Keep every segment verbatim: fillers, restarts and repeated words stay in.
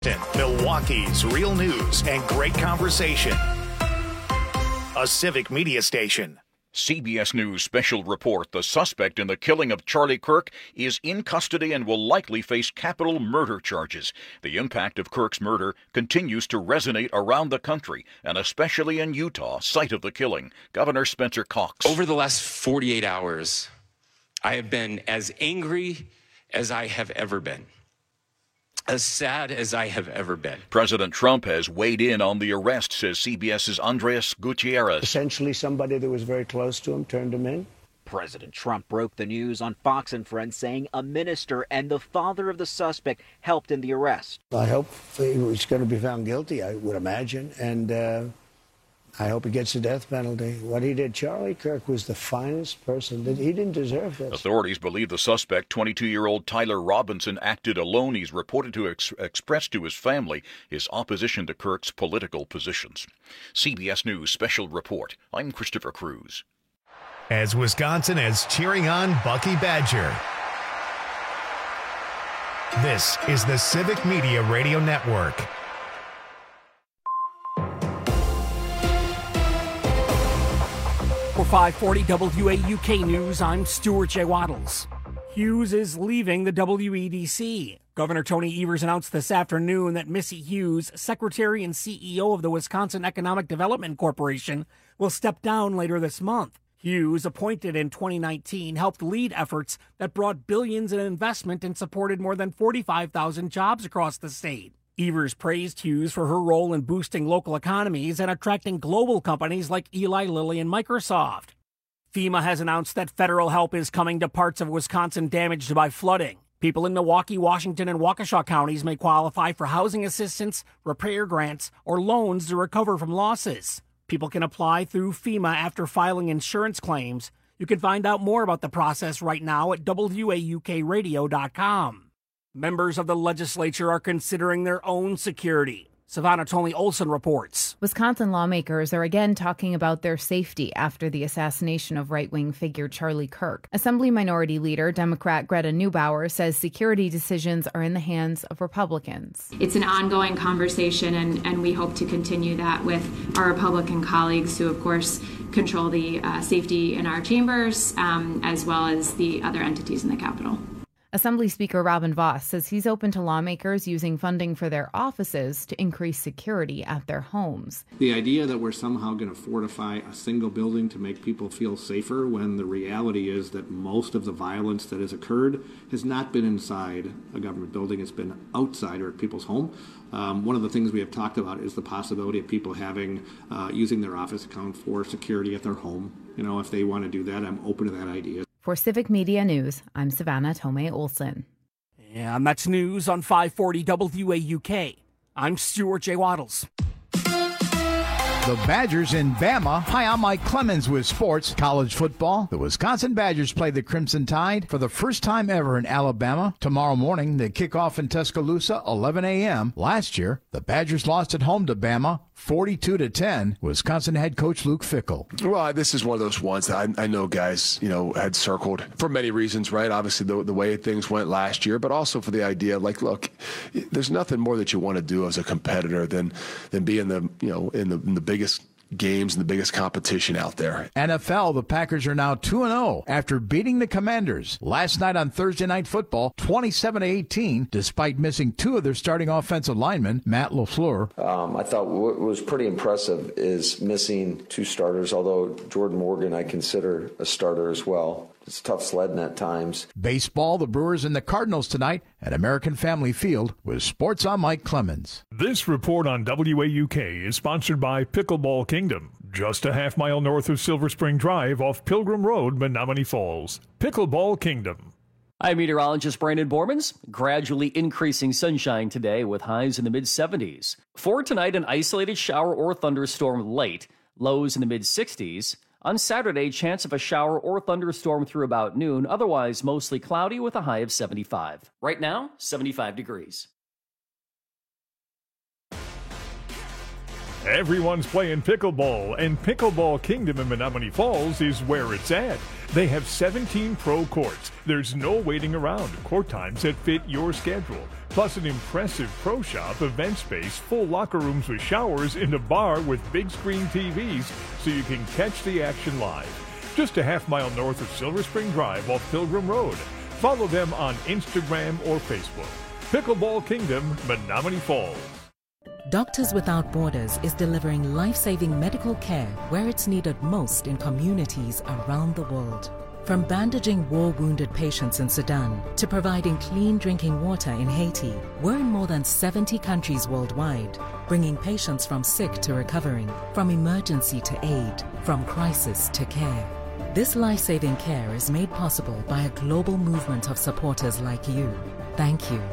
Milwaukee's real news and great conversation. A Civic Media station. C B S News special report. The suspect in the killing of Charlie Kirk is in custody and will likely face capital murder charges. The impact of Kirk's murder continues to resonate around the country, and especially in Utah, site of the killing. Governor Spencer Cox. Over the last forty-eight hours, I have been as angry as I have ever been. As sad as I have ever been. President Trump has weighed in on the arrest, says CBS's Andres Gutierrez. Essentially, somebody that was very close to him turned him in. President Trump broke the news on Fox and Friends, saying a minister and the father of the suspect helped in the arrest. I hope he was going to be found guilty, I would imagine, and uh, I hope he gets the death penalty. What he did, Charlie Kirk was the finest person. That he didn't deserve this. Authorities believe the suspect, twenty-two-year-old Tyler Robinson, acted alone. He's reported to ex- express to his family his opposition to Kirk's political positions. C B S News special report. I'm Christopher Cruz. As Wisconsin is cheering on Bucky Badger. This is the Civic Media Radio Network. For five forty W A U K News, I'm Stuart J. Waddles. Hughes is leaving the W E D C. Governor Tony Evers announced this afternoon that Missy Hughes, Secretary and C E O of the Wisconsin Economic Development Corporation, will step down later this month. Hughes, appointed in twenty nineteen, helped lead efforts that brought billions in investment and supported more than forty-five thousand jobs across the state. Evers praised Hughes for her role in boosting local economies and attracting global companies like Eli Lilly and Microsoft. FEMA has announced that federal help is coming to parts of Wisconsin damaged by flooding. People in Milwaukee, Washington, and Waukesha counties may qualify for housing assistance, repair grants, or loans to recover from losses. People can apply through FEMA after filing insurance claims. You can find out more about the process right now at W A U K radio dot com. Members of the legislature are considering their own security. Savannah Toley Olson reports. Wisconsin lawmakers are again talking about their safety after the assassination of right-wing figure Charlie Kirk. Assembly Minority Leader, Democrat Greta Neubauer, says security decisions are in the hands of Republicans. It's an ongoing conversation, and, and we hope to continue that with our Republican colleagues who, of course, control the uh, safety in our chambers, um, as well as the other entities in the Capitol. Assembly Speaker Robin Vos says he's open to lawmakers using funding for their offices to increase security at their homes. The idea that we're somehow going to fortify a single building to make people feel safer, when the reality is that most of the violence that has occurred has not been inside a government building, it's been outside or at people's home. Um, one of the things we have talked about is the possibility of people having, uh, using their office account for security at their home. You know, if they want to do that, I'm open to that idea. For Civic Media News, I'm Savannah Tomei Olson. And that's news on five forty W A U K. I'm Stuart J. Waddles. The Badgers in Bama. Hi, I'm Mike Clemens with sports. College football. The Wisconsin Badgers play the Crimson Tide for the first time ever in Alabama. Tomorrow morning, they kick off in Tuscaloosa, eleven a.m. Last year, the Badgers lost at home to Bama, forty-two to ten. Wisconsin head coach Luke Fickell. Well, this is one of those ones that I, I know guys, you know, had circled for many reasons, right? Obviously, the, the way things went last year, but also for the idea, like, look, there's nothing more that you want to do as a competitor than than be in the, you know, in the, in the biggest games and the biggest competition out there. N F L, the Packers are now two and oh after beating the Commanders last night on Thursday Night Football, twenty-seven to eighteen, despite missing two of their starting offensive linemen, Matt LaFleur. Um, I thought what was pretty impressive is missing two starters, although Jordan Morgan I consider a starter as well. It's tough sledding at times. Baseball, the Brewers and the Cardinals tonight at American Family Field with Sports on Mike Clemens. This report on W A U K is sponsored by Pickleball Kingdom, just a half mile north of Silver Spring Drive off Pilgrim Road, Menominee Falls. Pickleball Kingdom. I'm meteorologist Brandon Bormans. Gradually increasing sunshine today with highs in the mid seventies. For tonight, an isolated shower or thunderstorm late, lows in the mid sixties. On Saturday, chance of a shower or thunderstorm through about noon, otherwise mostly cloudy with a high of seventy-five. Right now, seventy-five degrees. Everyone's playing pickleball, and Pickleball Kingdom in Menomonee Falls is where it's at. They have seventeen pro courts. There's no waiting around. Court times that fit your schedule. Plus an impressive pro shop, event space, full locker rooms with showers, and a bar with big screen T Vs so you can catch the action live. Just a half mile north of Silver Spring Drive off Pilgrim Road. Follow them on Instagram or Facebook. Pickleball Kingdom, Menomonee Falls. Doctors Without Borders is delivering life-saving medical care where it's needed most in communities around the world. From bandaging war-wounded patients in Sudan to providing clean drinking water in Haiti, we're in more than seventy countries worldwide, bringing patients from sick to recovering, from emergency to aid, from crisis to care. This life-saving care is made possible by a global movement of supporters like you. Thank you.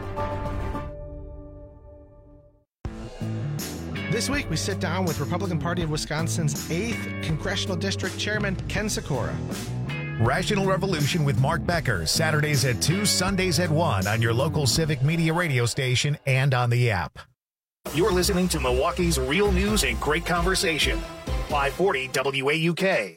This week, we sit down with Republican Party of Wisconsin's eighth Congressional District Chairman, Ken Sikora. Rational Revolution with Mark Becker, Saturdays at two, Sundays at one on your local Civic Media radio station and on the app. You're listening to Milwaukee's real news and great conversation. five forty W A U K.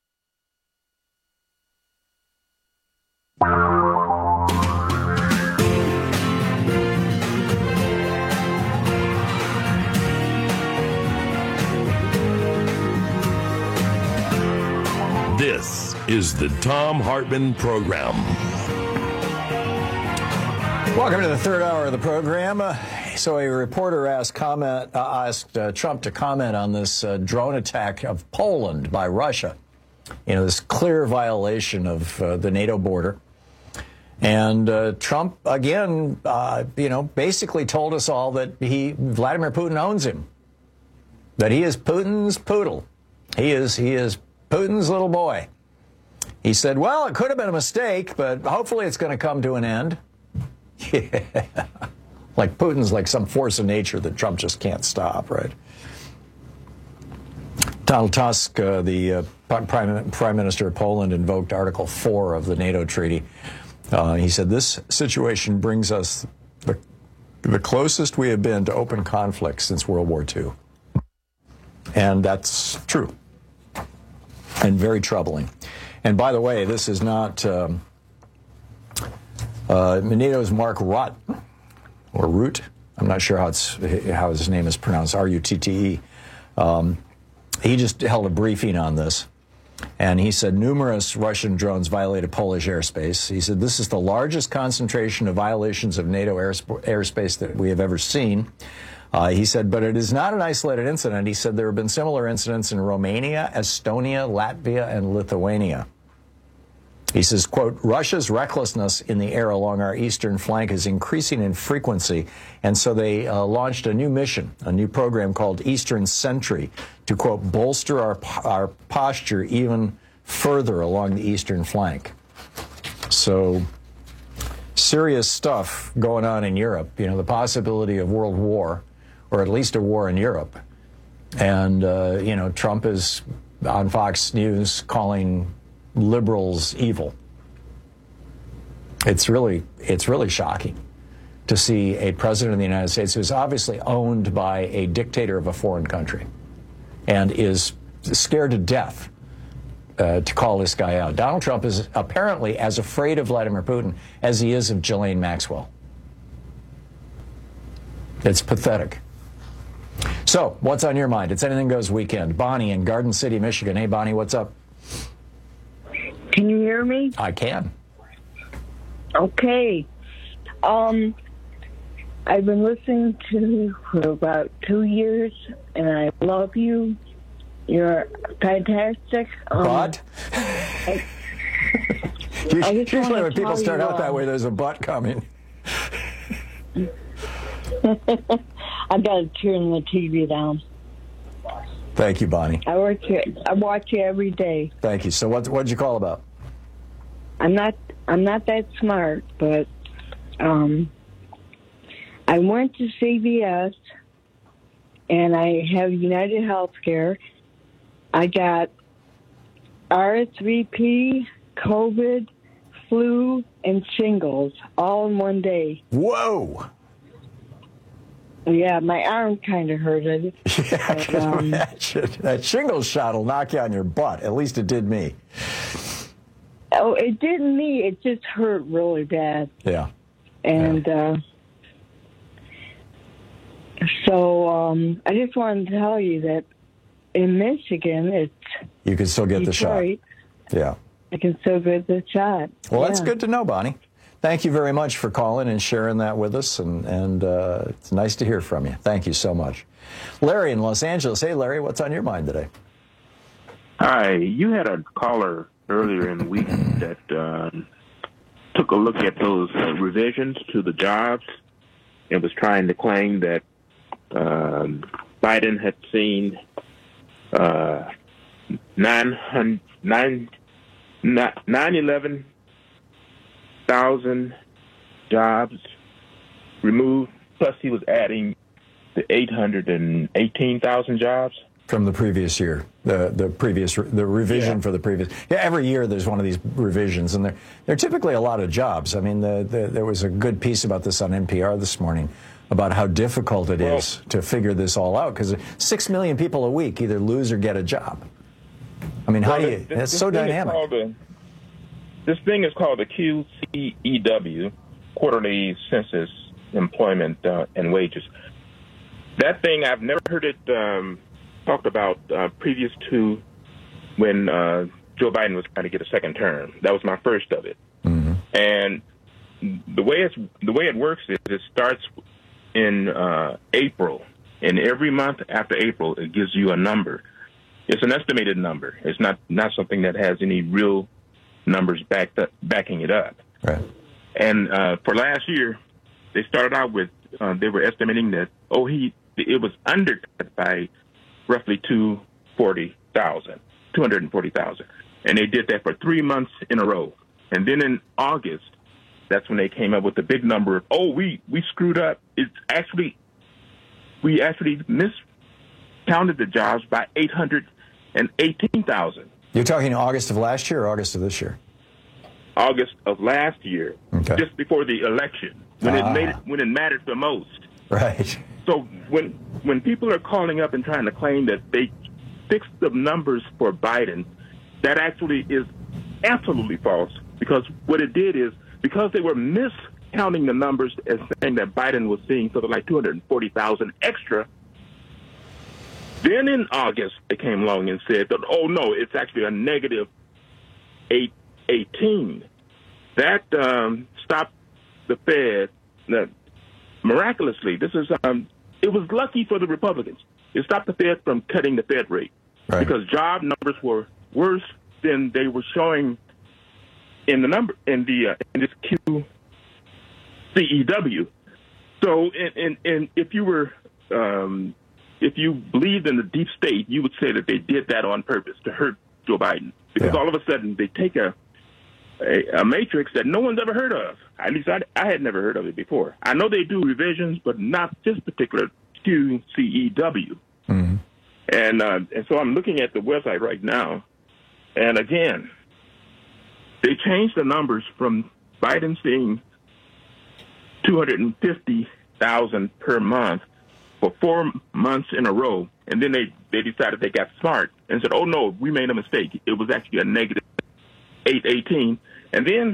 This is the Thom Hartmann Program. Welcome to the third hour of the program. Uh, so a reporter asked comment uh, asked uh, Trump to comment on this uh, drone attack of Poland by Russia. You know, this clear violation of uh, the NATO border. And uh, Trump, again, uh, you know, basically told us all that he, Vladimir Putin owns him. That he is Putin's poodle. He is, he is Putin's little boy. He said, well, it could have been a mistake, but hopefully it's going to come to an end. Yeah. Like Putin's like some force of nature that Trump just can't stop, right? Donald Tusk, uh, the uh, Prime, Prime Minister of Poland, invoked Article four of the NATO treaty. Uh, he said, this situation brings us the, the closest we have been to open conflict since World War Two. And that's true. And very troubling. And by the way, this is not um, uh, NATO's Mark Rutte, or Rutte. I'm not sure how it's how his name is pronounced. R U T T E. Um, he just held a briefing on this, and he said numerous Russian drones violated Polish airspace. He said this is the largest concentration of violations of NATO airsp- airspace that we have ever seen. Uh, he said, but it is not an isolated incident. He said there have been similar incidents in Romania, Estonia, Latvia, and Lithuania. He says, quote, Russia's recklessness in the air along our eastern flank is increasing in frequency. And so they uh, launched a new mission, a new program called Eastern Sentry to, quote, bolster our, our posture even further along the eastern flank. So serious stuff going on in Europe, you know, the possibility of world war, or at least a war in Europe. And, uh, you know, Trump is on Fox News calling liberals evil. It's really, it's really shocking to see a president of the United States who's obviously owned by a dictator of a foreign country and is scared to death uh, to call this guy out. Donald Trump is apparently as afraid of Vladimir Putin as he is of Ghislaine Maxwell. It's pathetic. So, what's on your mind? It's Anything Goes weekend. Bonnie in Garden City, Michigan. Hey, Bonnie, what's up? Can you hear me? I can. Okay. Um, I've been listening to you for about two years, and I love you. You're fantastic. Um, but? I, Usually when people start out that way, there's a but coming. I got to turn the T V down. Thank you, Bonnie. I watch you. I watch you every day. Thank you. So, what what did you call about? I'm not. I'm not that smart, but um, I went to C V S, and I have United Healthcare. I got R S V P, COVID, flu, and shingles all in one day. Whoa! Yeah, my arm kind of hurted. Yeah, I can um, imagine. That shingles shot will knock you on your butt. At least it did me. Oh, it didn't me. It just hurt really bad. Yeah. And yeah. Uh, so um, I just wanted to tell you that in Michigan, it's you can still get Detroit, the shot. Yeah. I can still get the shot. Well, yeah. That's good to know, Bonnie. Thank you very much for calling and sharing that with us, and, and uh, it's nice to hear from you. Thank you so much. Larry in Los Angeles. Hey, Larry, what's on your mind today? Hi. You had a caller earlier in the week that uh, took a look at those uh, revisions to the jobs and was trying to claim that um, Biden had seen uh, nine eleven thousand jobs removed, plus he was adding the eight hundred eighteen thousand jobs from the previous year. The the previous the revision yeah. for the previous. Yeah, every year there's one of these revisions, and they're they're typically a lot of jobs. I mean, the, the, there was a good piece about this on N P R this morning about how difficult it well, is to figure this all out, because six million people a week either lose or get a job. I mean, well, how do you? It's so dynamic. This thing is called the Q C E W, Quarterly Census Employment uh, and Wages. That thing, I've never heard it um, talked about uh, previous to when uh, Joe Biden was trying to get a second term. That was my first of it. Mm-hmm. And the way it's the way it works is it starts in uh, April, and every month after April, it gives you a number. It's an estimated number. It's not not something that has any real numbers backed up, backing it up. Right. And uh, for last year, they started out with, uh, they were estimating that, oh, he it was undercut by roughly two hundred forty thousand, two hundred forty thousand. And they did that for three months in a row. And then in August, that's when they came up with the big number of, oh, we, we screwed up. It's actually, we actually miscounted the jobs by eight hundred eighteen thousand. You're talking August of last year or August of this year? August of last year, okay. Just before the election, when ah. it made it, when it mattered the most. Right. So when when people are calling up and trying to claim that they fixed the numbers for Biden, that actually is absolutely false. Because what it did is, because they were miscounting the numbers as saying that Biden was seeing something like two hundred forty thousand extra. Then in August, they came along and said that, oh, no, it's actually a negative eight eighteen. That um, stopped the Fed. Uh, miraculously, this is um, it was lucky for the Republicans. It stopped the Fed from cutting the Fed rate. Right. Because job numbers were worse than they were showing in the number in the uh, in this Q C E W. So, and, and, and if you were um, if you believed in the deep state, you would say that they did that on purpose to hurt Joe Biden, because yeah. all of a sudden they take a, a a matrix that no one's ever heard of. At least I, I had never heard of it before. I know they do revisions, but not this particular Q C E W. Mm-hmm. And uh, and so I'm looking at the website right now, and again, they changed the numbers from Biden seeing two hundred fifty thousand per month for four months in a row, and then they, they decided they got smart and said, oh, no, we made a mistake. It was actually a negative eight eighteen. And then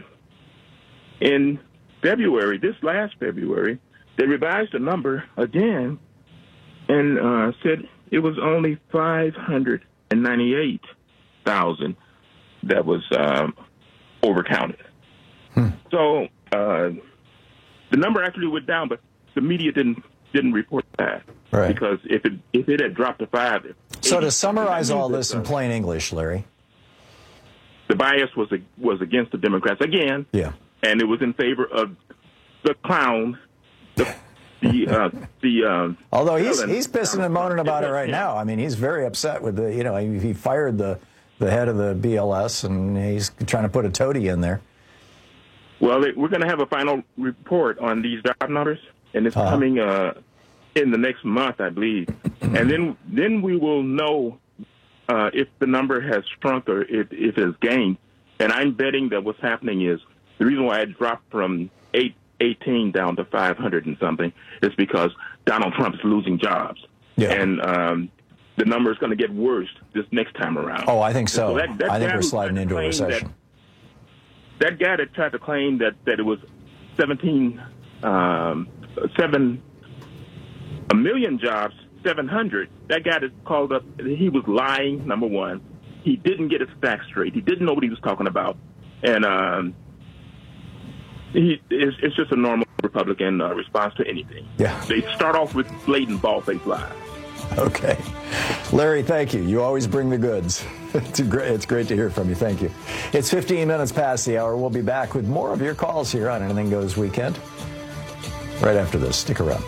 in February, this last February, they revised the number again and uh, said it was only five hundred ninety-eight thousand that was um, overcounted. Hmm. So uh, the number actually went down, but the media didn't didn't report that. Right. Because if it if it had dropped to five. So to summarize all this in plain English, Larry, the bias was was against the Democrats again. Yeah. And it was in favor of the clown, the the uh, the. Uh, Although he's he's pissing and moaning about it right now. I mean, he's very upset with the you know he, he fired the the head of the B L S and he's trying to put a toady in there. Well, we're going to have a final report on these job numbers, and it's uh-huh. coming uh, in the next month, I believe. And then then we will know uh, if the number has shrunk or if, if it has gained. And I'm betting that what's happening is the reason why it dropped from eight eighteen down to five hundred and something, it's because Donald Trump is losing jobs. Yeah. And um, the number is going to get worse this next time around. Oh, I think so. so that, that I think guy we're who sliding tried to into a claim recession. That, that guy that tried to claim that, that it was seventeen, um, seven, a million jobs, seven hundred, that guy that called up, he was lying, number one. He didn't get his facts straight. He didn't know what he was talking about. And um, he, it's, it's just a normal Republican uh, response to anything. Yeah. They start off with blatant bald-faced lies. Okay. Larry, thank you. You always bring the goods. It's great, it's great to hear from you. Thank you. It's fifteen minutes past the hour. We'll be back with more of your calls here on Anything Goes Weekend right after this. Stick around.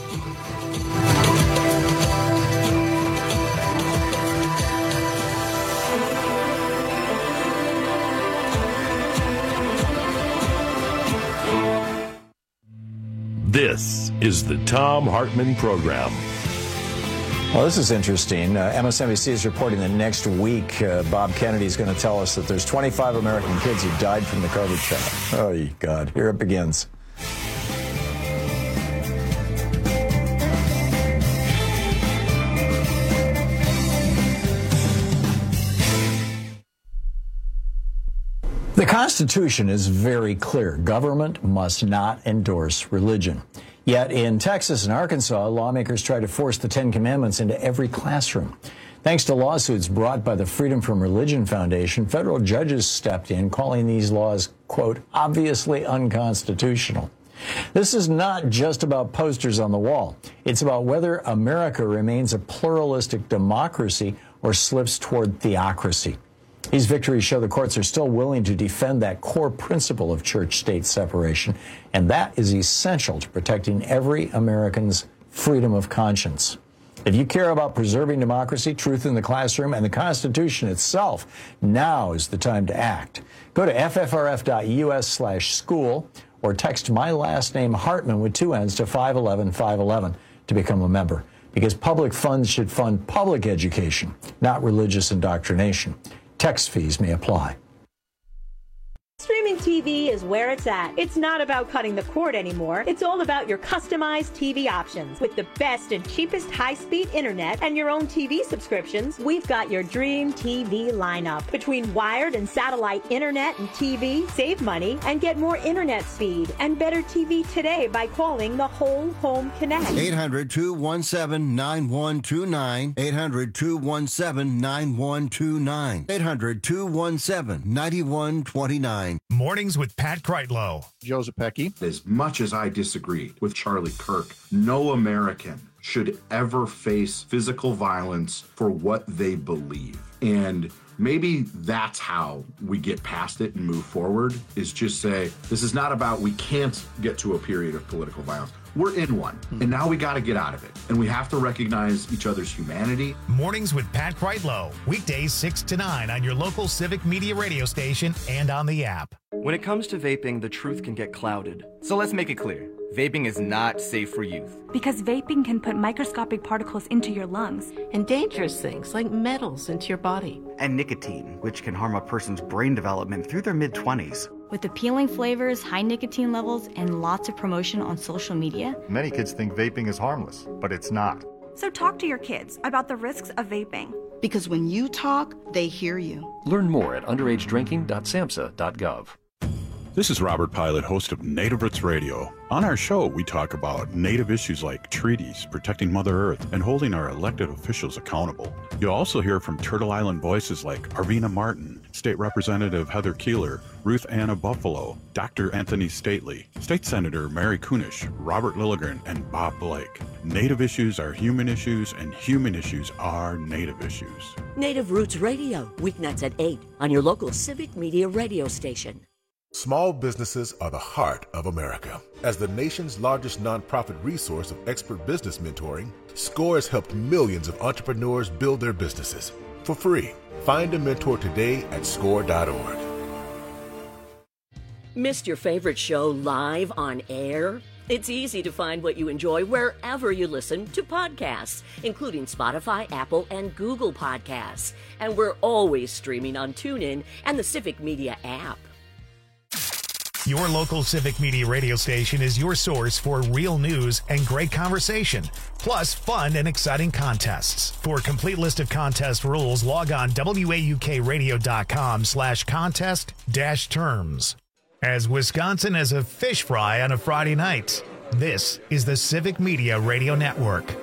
This is the Thom Hartmann Program. Well, this is interesting. Uh, M S N B C is reporting that next week, uh, Bob Kennedy is going to tell us that there's twenty-five American kids who died from the COVID shot. Oh, God. Here it begins. The Constitution is very clear. Government must not endorse religion. Yet in Texas and Arkansas, lawmakers try to force the Ten Commandments into every classroom. Thanks to lawsuits brought by the Freedom from Religion Foundation, federal judges stepped in, calling these laws, quote, obviously unconstitutional. This is not just about posters on the wall. It's about whether America remains a pluralistic democracy or slips toward theocracy. These victories show the courts are still willing to defend that core principle of church-state separation, and that is essential to protecting every American's freedom of conscience. If you care about preserving democracy, truth in the classroom, and the Constitution itself, now is the time to act. Go to f f r f dot u s slash school or text my last name Hartman with two N's to five one one five one one to become a member, because public funds should fund public education, not religious indoctrination. Text fees may apply. Streaming T V is where it's at. It's not about cutting the cord anymore. It's all about your customized T V options. With the best and cheapest high-speed internet and your own T V subscriptions, we've got your dream T V lineup. Between wired and satellite internet and T V, save money and get more internet speed and better T V today by calling the Whole Home Connect. eight hundred, two one seven, nine one two nine. eight hundred, two one seven, nine one two nine. eight hundred, two one seven, nine one two nine. Mornings with Pat Kreitlow. Joe Zepecki. As much as I disagree with Charlie Kirk, no American should ever face physical violence for what they believe. And maybe that's how we get past it and move forward, is just say, this is not about we can't get to a period of political violence. We're in one, and now we got to get out of it. And we have to recognize each other's humanity. Mornings with Pat Kreitlow. Weekdays six to nine on your local Civic Media radio station and on the app. When it comes to vaping, the truth can get clouded. So let's make it clear. Vaping is not safe for youth. Because vaping can put microscopic particles into your lungs. And dangerous things like metals into your body. And nicotine, which can harm a person's brain development through their mid-twenties. With appealing flavors, high nicotine levels, and lots of promotion on social media. Many kids think vaping is harmless, but it's not. So talk to your kids about the risks of vaping. Because when you talk, they hear you. Learn more at underage drinking dot samhsa dot gov. This is Robert Pilot, host of Native Roots Radio. On our show, we talk about Native issues like treaties, protecting Mother Earth, and holding our elected officials accountable. You'll also hear from Turtle Island voices like Arvina Martin, State Representative Heather Keeler, Ruth Anna Buffalo, Doctor Anthony Stately, State Senator Mary Kunish, Robert Lilligren, and Bob Blake. Native issues are human issues, and human issues are Native issues. Native Roots Radio, weeknights at eight on your local Civic Media radio station. Small businesses are the heart of America. As the nation's largest nonprofit resource of expert business mentoring, SCORE has helped millions of entrepreneurs build their businesses for free. Find a mentor today at score dot org. Missed your favorite show live on air? It's easy to find what you enjoy wherever you listen to podcasts, including Spotify, Apple, and Google Podcasts. And we're always streaming on TuneIn and the Civic Media app. Your local Civic Media radio station is your source for real news and great conversation, plus fun and exciting contests. For a complete list of contest rules, log on W A U K radio dot com slash contest dash terms. As Wisconsin has a fish fry on a Friday night, this is the Civic Media Radio Network.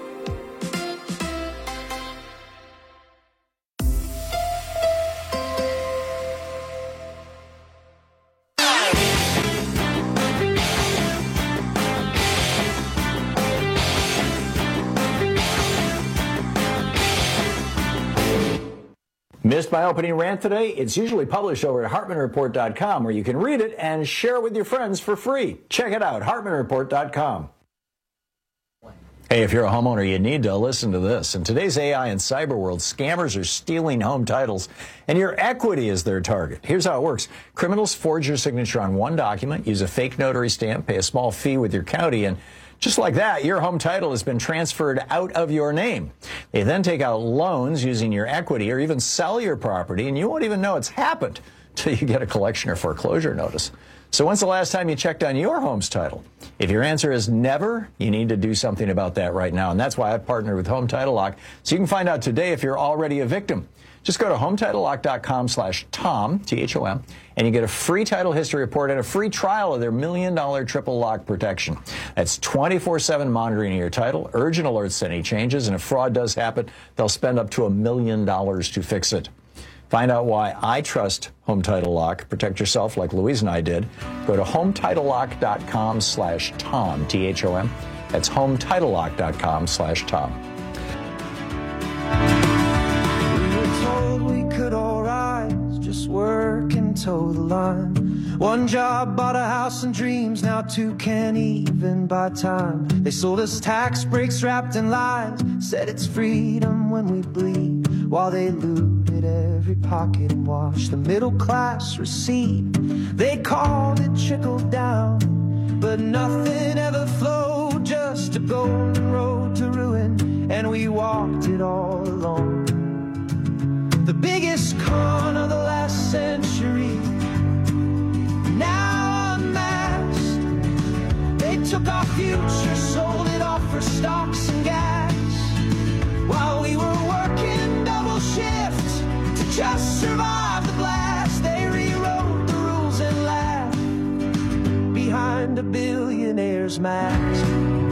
Missed my opening rant today? It's usually published over at Hartman Report dot com, where you can read it and share it with your friends for free. Check it out, Hartman Report dot com. Hey, if you're a homeowner, you need to listen to this. In today's A I and cyber world, scammers are stealing home titles, and your equity is their target. Here's how it works. Criminals forge your signature on one document, use a fake notary stamp, pay a small fee with your county, and just like that, your home title has been transferred out of your name. They then take out loans using your equity or even sell your property, and you won't even know it's happened till you get a collection or foreclosure notice. So when's the last time you checked on your home's title? If your answer is never, you need to do something about that right now. And that's why I've partnered with Home Title Lock, so you can find out today if you're already a victim. Just go to home title lock dot com slash Tom, T H O M, and you get a free title history report and a free trial of their million dollar triple lock protection. That's twenty-four seven monitoring of your title, urgent alerts to any changes, and if fraud does happen, they'll spend up to a million dollars to fix it. Find out why I trust Home Title Lock. Protect yourself like Louise and I did. Go to home title lock dot com slash Tom, T H O M. That's home title lock dot com slash Tom. We could all rise, just work and toe the line. One job bought a house and dreams, now two can't even buy time. They sold us tax breaks wrapped in lies, said it's freedom when we bleed, while they looted every pocket and watched the middle class recede. They called it trickle down, but nothing ever flowed, just a golden road to ruin, and we walked it all alone. The biggest con of the last century, now unmasked. They took our future, sold it off for stocks and gas, while we were working double shift to just survive the blast. They rewrote the rules and laughed behind a billionaire's mask.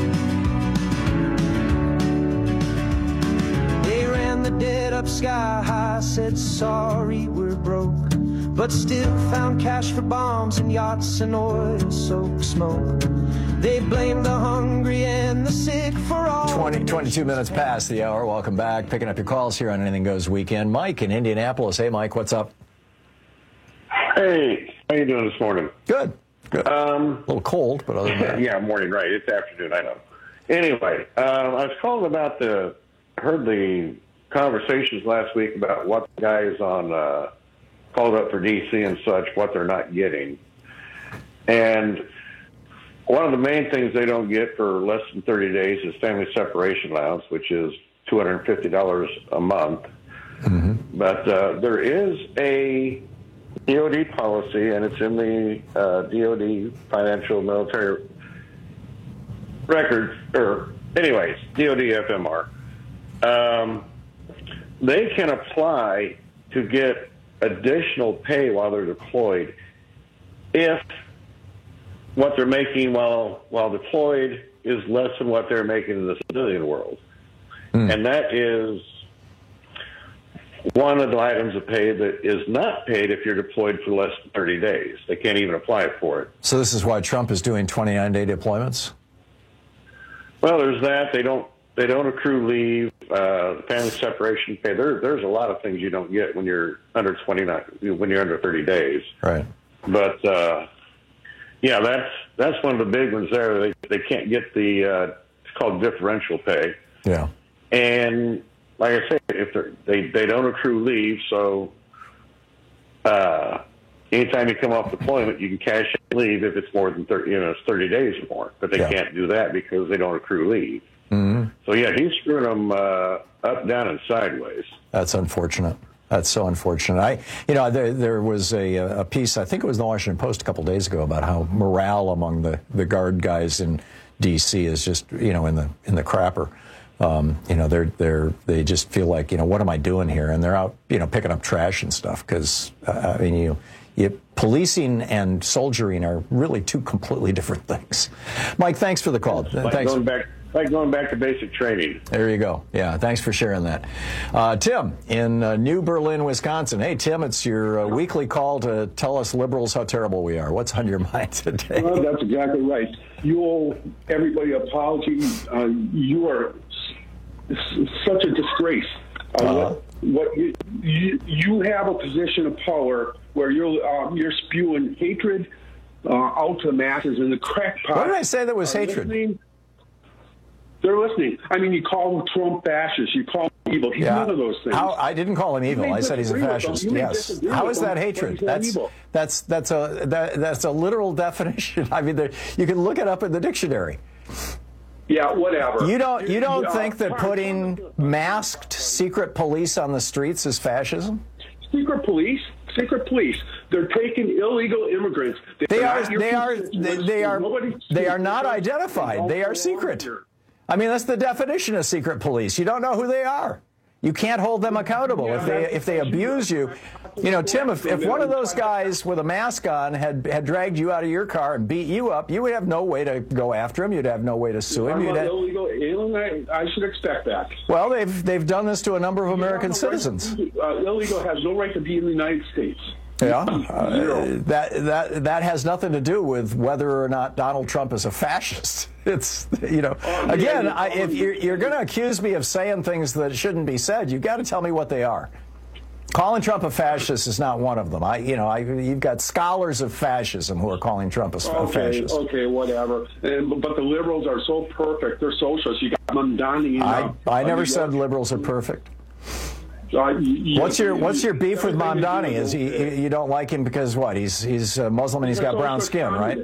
The dead up sky high, said sorry we're broke, but still found cash for bombs and yachts and oil-soaked smoke. They blamed the hungry and the sick for all. twenty, twenty-two minutes past the hour. Welcome back. Picking up your calls here on Anything Goes Weekend. Mike in Indianapolis. Hey, Mike, what's up? Hey, how you doing this morning? Good. Good. Um, a little cold, but other than that. Yeah, morning, right. It's afternoon, I know. Anyway, uh, I was calling about the, heard the conversations last week about what the guys on uh, called up for D C and such, what they're not getting. And one of the main things they don't get for less than thirty days is family separation allowance, which is two hundred fifty dollars a month. Mm-hmm. But uh, there is a D O D policy, and it's in the uh, D O D financial military records, or anyways, D O D F M R. Um, they can apply to get additional pay while they're deployed if what they're making while while deployed is less than what they're making in the civilian world. Mm. And that is one of the items of pay that is not paid if you're deployed for less than thirty days. They can't even apply for it. So this is why Trump is doing twenty-nine day deployments? Well, there's that. They don't They don't accrue leave, uh, family separation pay. There, there's a lot of things you don't get when you're under twenty-nine, when you're under thirty days. Right. But uh, yeah, that's that's one of the big ones there. They they can't get the uh, it's called differential pay. Yeah. And like I say, if they they don't accrue leave, so uh, anytime you come off deployment, you can cash in leave if it's more than thirty, you know, it's thirty days or more. But they yeah. can't do that because they don't accrue leave. Mm-hmm. So, yeah, he's screwing them uh, up, down, and sideways. That's unfortunate. That's so unfortunate. I, you know, there, there was a, a piece, I think it was the Washington Post a couple days ago, about how morale among the, the guard guys in D C is just, you know, in the in the crapper. Um, you know, they're they're they just feel like, you know, what am I doing here? And they're out, you know, picking up trash and stuff because uh, I mean, you, you policing and soldiering are really two completely different things. Mike, thanks for the call. Like thanks. Going back, like going back to basic training. There you go. Yeah, thanks for sharing that. Uh, Tim in uh, New Berlin, Wisconsin. Hey, Tim, it's your uh, weekly call to tell us liberals how terrible we are. What's on your mind today? Well, that's exactly right. You owe everybody an apology. Uh, you are s- such a disgrace. Uh, uh-huh. What, what you, you you have a position of power where you're um, you're spewing hatred uh, out to the masses in the crackpot. What did I say that was hatred? Listening. They're listening. I mean, you call Trump fascist. You call him evil. He's yeah. none of those things. How, I didn't call him evil. I said he's a fascist. Yes. How is that hatred? That's that's that's a that, that's a literal definition. I mean, there, you can look it up in the dictionary. Yeah, whatever. You don't you don't yeah. think that putting masked secret police on the streets is fascism? Secret police, secret police. They're taking illegal immigrants. They're they are they are they, they are they are not identified. They are secret. I mean, that's the definition of secret police. You don't know who they are. You can't hold them accountable if they if they abuse you. You know, Tim, if, if one of those guys with a mask on had had dragged you out of your car and beat you up, you would have no way to go after him. You'd have no way to sue him. I'm You'd an have, illegal alien. I, I should expect that. Well, they've they've done this to a number of American citizens. Uh, illegal has no right to be in the United States. Yeah, uh, that that that has nothing to do with whether or not Donald Trump is a fascist. It's, you know, uh, again, yeah, I, if you're, you're going to accuse me of saying things that shouldn't be said, you've got to tell me what they are. Calling Trump a fascist is not one of them. I, you know, I, you've got scholars of fascism who are calling Trump a okay, fascist. Okay, whatever. And, but the liberals are so perfect. They're socialists. You got Mamdani. I, I never said liberals are perfect. Uh, you, what's your What's your beef with Mamdani? Is he you don't like him because what? He's he's a Muslim and he's got brown skin, right?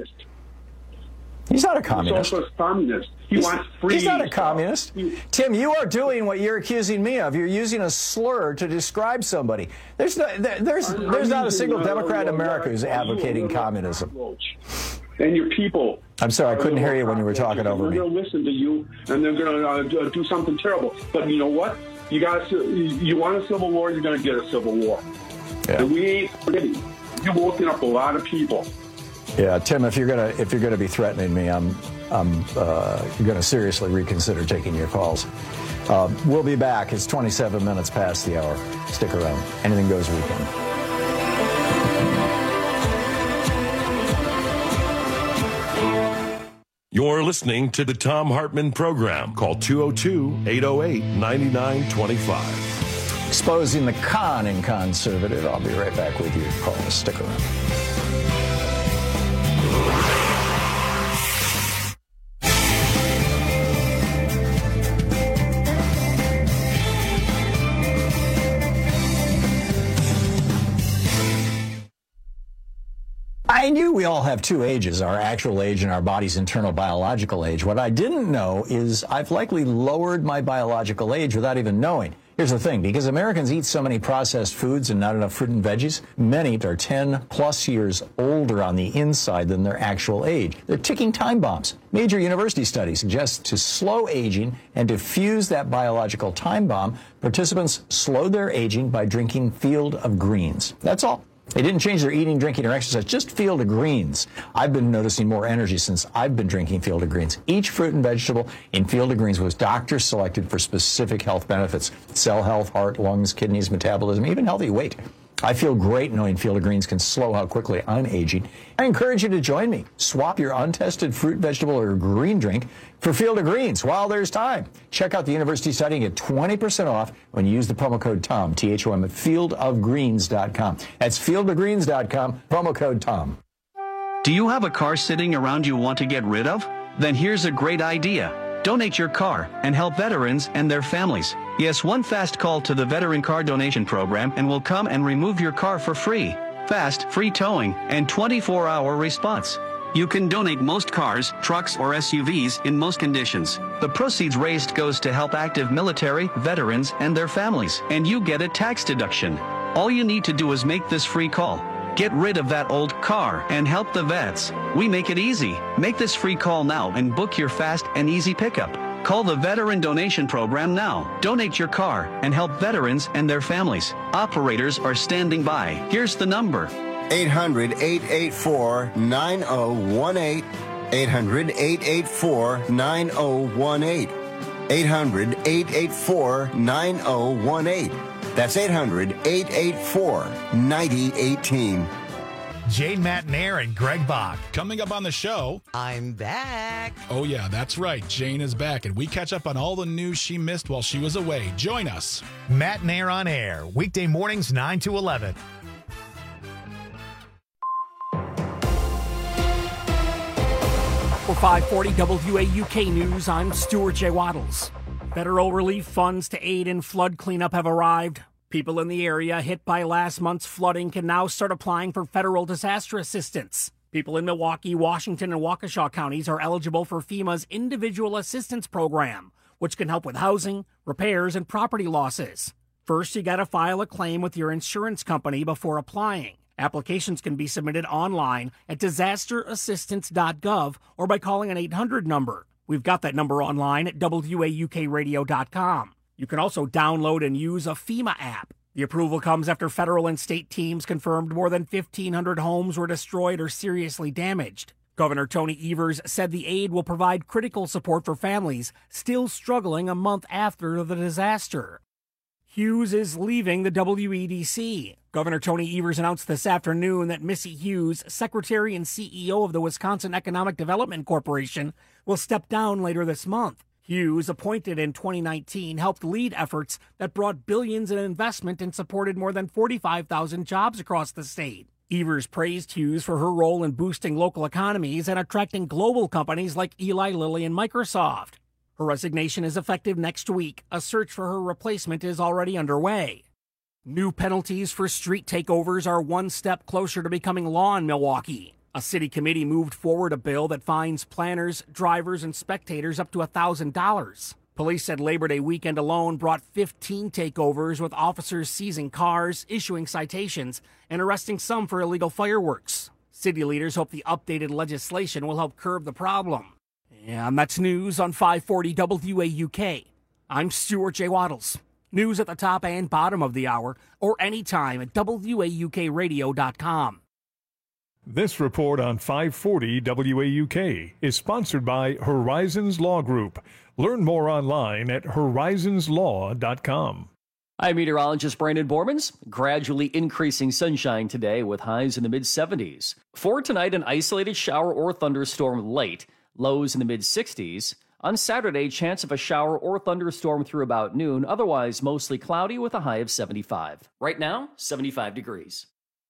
He's not a communist. He's a communist. He he's, wants free. He's not a communist. Tim, you are doing what you're accusing me of. You're using a slur to describe somebody. There's no, there, there's there's not a single Democrat in America who's advocating communism. And your people. I'm sorry, I couldn't hear you when you were talking over me. They're going to listen to you, and they're going to uh, do something terrible. But you know what? You got you want a civil war, you're going to get a civil war. Yeah. And we ain't ready. You're woken up a lot of people. Yeah, Tim, if you're gonna if you're gonna be threatening me, I'm I'm uh, going to seriously reconsider taking your calls. Uh, we'll be back. It's twenty-seven minutes past the hour. Stick around. Anything Goes weekend. You're listening to the Thom Hartmann Program. Call two oh two, eight oh eight, nine nine two five. Exposing the con in conservative. I'll be right back with you. Call us. Stick around. I knew we all have two ages, our actual age and our body's internal biological age. What I didn't know is I've likely lowered my biological age without even knowing. Here's the thing, because Americans eat so many processed foods and not enough fruit and veggies, many are ten plus years older on the inside than their actual age. They're ticking time bombs. Major university studies suggest to slow aging and to fuse that biological time bomb, participants slowed their aging by drinking Field of Greens. That's all. They didn't change their eating, drinking, or exercise, just Field of Greens. I've been noticing more energy since I've been drinking Field of Greens. Each fruit and vegetable in Field of Greens was doctor selected for specific health benefits: cell health, heart, lungs, kidneys, metabolism, even healthy weight. I feel great knowing Field of Greens can slow how quickly I'm aging. I encourage you to join me. Swap your untested fruit, vegetable, or green drink for Field of Greens while there's time. Check out the university study and get twenty percent off when you use the promo code TOM, T H O M, at field of greens dot com. That's field of greens dot com, promo code TOM. Do you have a car sitting around you want to get rid of? Then here's a great idea. Donate your car and help veterans and their families. Yes, one fast call to the Veteran Car Donation Program and we'll come and remove your car for free. Fast, free towing, and twenty-four hour response. You can donate most cars, trucks, or S U Vs in most conditions. The proceeds raised goes to help active military, veterans, and their families, and you get a tax deduction. All you need to do is make this free call. Get rid of that old car and help the vets. We make it easy. Make this free call now and book your fast and easy pickup. Call the Veteran Donation Program now. Donate your car and help veterans and their families. Operators are standing by. Here's the number. eight hundred, eight eight four, nine oh one eight. eight hundred, eight eight four, nine oh one eight. eight hundred, eight eight four, nine oh one eight. That's eight hundred, eight eight four, nine oh one eight. Jane Matnair and Greg Bach. Coming up on the show, I'm back. Oh, yeah, that's right. Jane is back, and we catch up on all the news she missed while she was away. Join us. Matnair on air, weekday mornings nine to eleven. For five forty W A U K News, I'm Stuart J. Waddles. Federal relief funds to aid in flood cleanup have arrived. People in the area hit by last month's flooding can now start applying for federal disaster assistance. People in Milwaukee, Washington, and Waukesha counties are eligible for FEMA's Individual Assistance Program, which can help with housing, repairs, and property losses. First, you gotta file a claim with your insurance company before applying. Applications can be submitted online at disaster assistance dot gov or by calling an eight hundred number. We've got that number online at W A U K radio dot com. You can also download and use a FEMA app. The approval comes after federal and state teams confirmed more than fifteen hundred homes were destroyed or seriously damaged. Governor Tony Evers said the aid will provide critical support for families still struggling a month after the disaster. Hughes is leaving the W E D C. Governor Tony Evers announced this afternoon that Missy Hughes, Secretary and C E O of the Wisconsin Economic Development Corporation, will step down later this month. Hughes, appointed in twenty nineteen, helped lead efforts that brought billions in investment and supported more than forty-five thousand jobs across the state. Evers praised Hughes for her role in boosting local economies and attracting global companies like Eli Lilly and Microsoft. Her resignation is effective next week. A search for her replacement is already underway. New penalties for street takeovers are one step closer to becoming law in Milwaukee. A city committee moved forward a bill that fines planners, drivers, and spectators up to one thousand dollars. Police said Labor Day weekend alone brought fifteen takeovers, with officers seizing cars, issuing citations, and arresting some for illegal fireworks. City leaders hope the updated legislation will help curb the problem. And that's news on five forty W A U K. I'm Stuart J. Waddles. News at the top and bottom of the hour, or anytime at W A U K radio dot com. This report on five forty W A U K is sponsored by Horizons Law Group. Learn more online at horizons law dot com. I'm meteorologist Brandon Bormans. Gradually increasing sunshine today with highs in the mid seventies. For tonight, an isolated shower or thunderstorm late, lows in the mid sixties. On Saturday, chance of a shower or thunderstorm through about noon, otherwise mostly cloudy with a high of seventy-five. Right now, seventy-five degrees.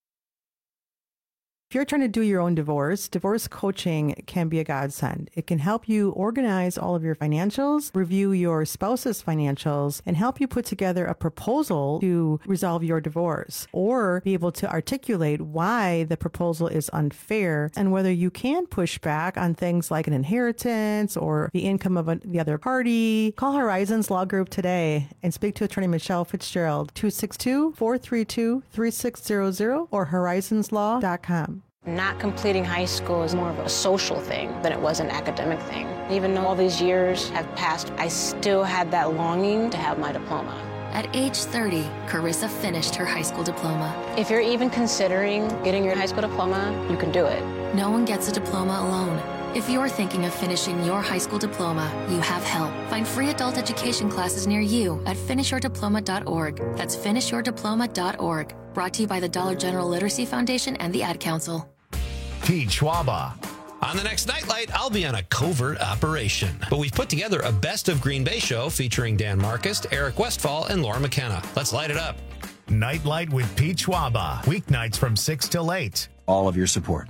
If you're trying to do your own divorce, divorce coaching can be a godsend. It can help you organize all of your financials, review your spouse's financials, and help you put together a proposal to resolve your divorce, or be able to articulate why the proposal is unfair and whether you can push back on things like an inheritance or the income of a, the other party. Call Horizons Law Group today and speak to attorney Michelle Fitzgerald, two six two, four three two, three six zero zero or horizons law dot com. Not completing high school is more of a social thing than it was an academic thing. Even though all these years have passed, I still had that longing to have my diploma. At age thirty, Carissa finished her high school diploma. If you're even considering getting your high school diploma, you can do it. No one gets a diploma alone. If you're thinking of finishing your high school diploma, you have help. Find free adult education classes near you at finish your diploma dot org. That's finish your diploma dot org. Brought to you by the Dollar General Literacy Foundation and the Ad Council. Pete Schwaba. On the next Nightlight, I'll be on a covert operation. But we've put together a Best of Green Bay show featuring Dan Marcus, Eric Westfall, and Laura McKenna. Let's light it up. Nightlight with Pete Schwaba. Weeknights from six till eight. All of your support.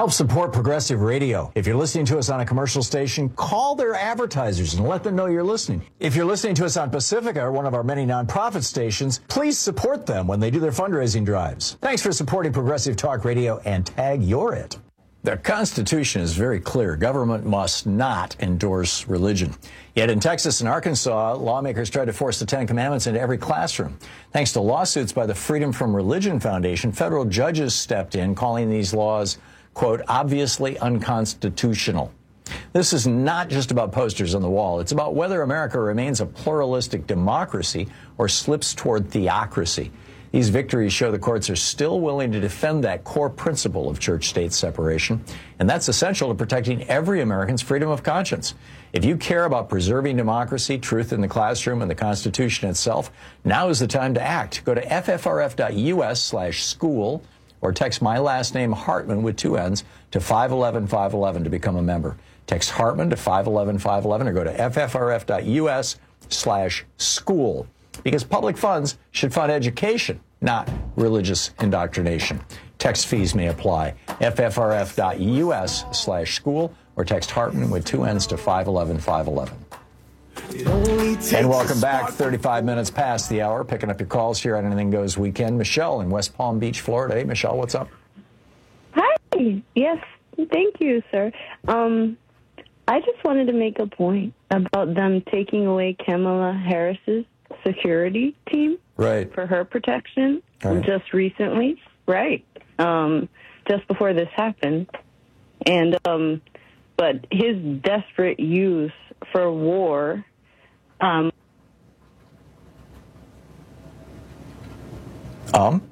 Help support Progressive Radio. If you're listening to us on a commercial station, call their advertisers and let them know you're listening. If you're listening to us on Pacifica, or one of our many nonprofit stations, please support them when they do their fundraising drives. Thanks for supporting Progressive Talk Radio, and tag you're it. The Constitution is very clear. Government must not endorse religion. Yet in Texas and Arkansas, lawmakers tried to force the Ten Commandments into every classroom. Thanks to lawsuits by the Freedom from Religion Foundation, federal judges stepped in, calling these laws, quote, obviously unconstitutional. This is not just about posters on the wall. It's about whether America remains a pluralistic democracy or slips toward theocracy. These victories show the courts are still willing to defend that core principle of church-state separation, and that's essential to protecting every American's freedom of conscience. If you care about preserving democracy, truth in the classroom, and the Constitution itself, now is the time to act. Go to ffrf.us slash school or text my last name, Hartman, with two N's, to five one one five one one to become a member. Text Hartman to five one one five one one or go to ffrf.us slash school. Because public funds should fund education, not religious indoctrination. Text fees may apply. ffrf.us slash school or text Hartman with two N's to five one one five one one. And welcome back. thirty-five minutes past the hour. Picking up your calls here on Anything Goes Weekend. Michelle in West Palm Beach, Florida. Hey, Michelle, what's up? Hi. Yes, thank you, sir. Um, I just wanted to make a point about them taking away Kamala Harris's security team right. for her protection right. just recently. Right. Um, just before this happened. And, um, but his desperate use for war, um, Um?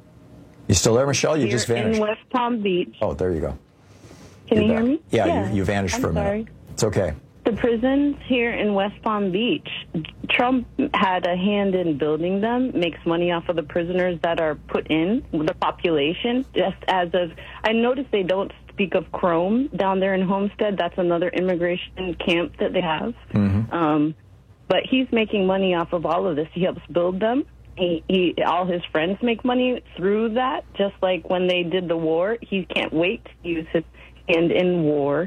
You still there, Michelle? You here just vanished. in West Palm Beach. Oh, there you go. Can You're you hear back. me? Yeah, Yeah, You, you vanished I'm for a minute. sorry. It's okay. The prisons here in West Palm Beach, Trump had a hand in building them, makes money off of the prisoners that are put in, the population, just as of, I noticed they don't speak of Chrome down there in Homestead. That's another immigration camp that they have. Mm-hmm. Um, but he's making money off of all of this. He helps build them. He, he, all his friends make money through that, just like when they did the war. He can't wait to use his hand in war.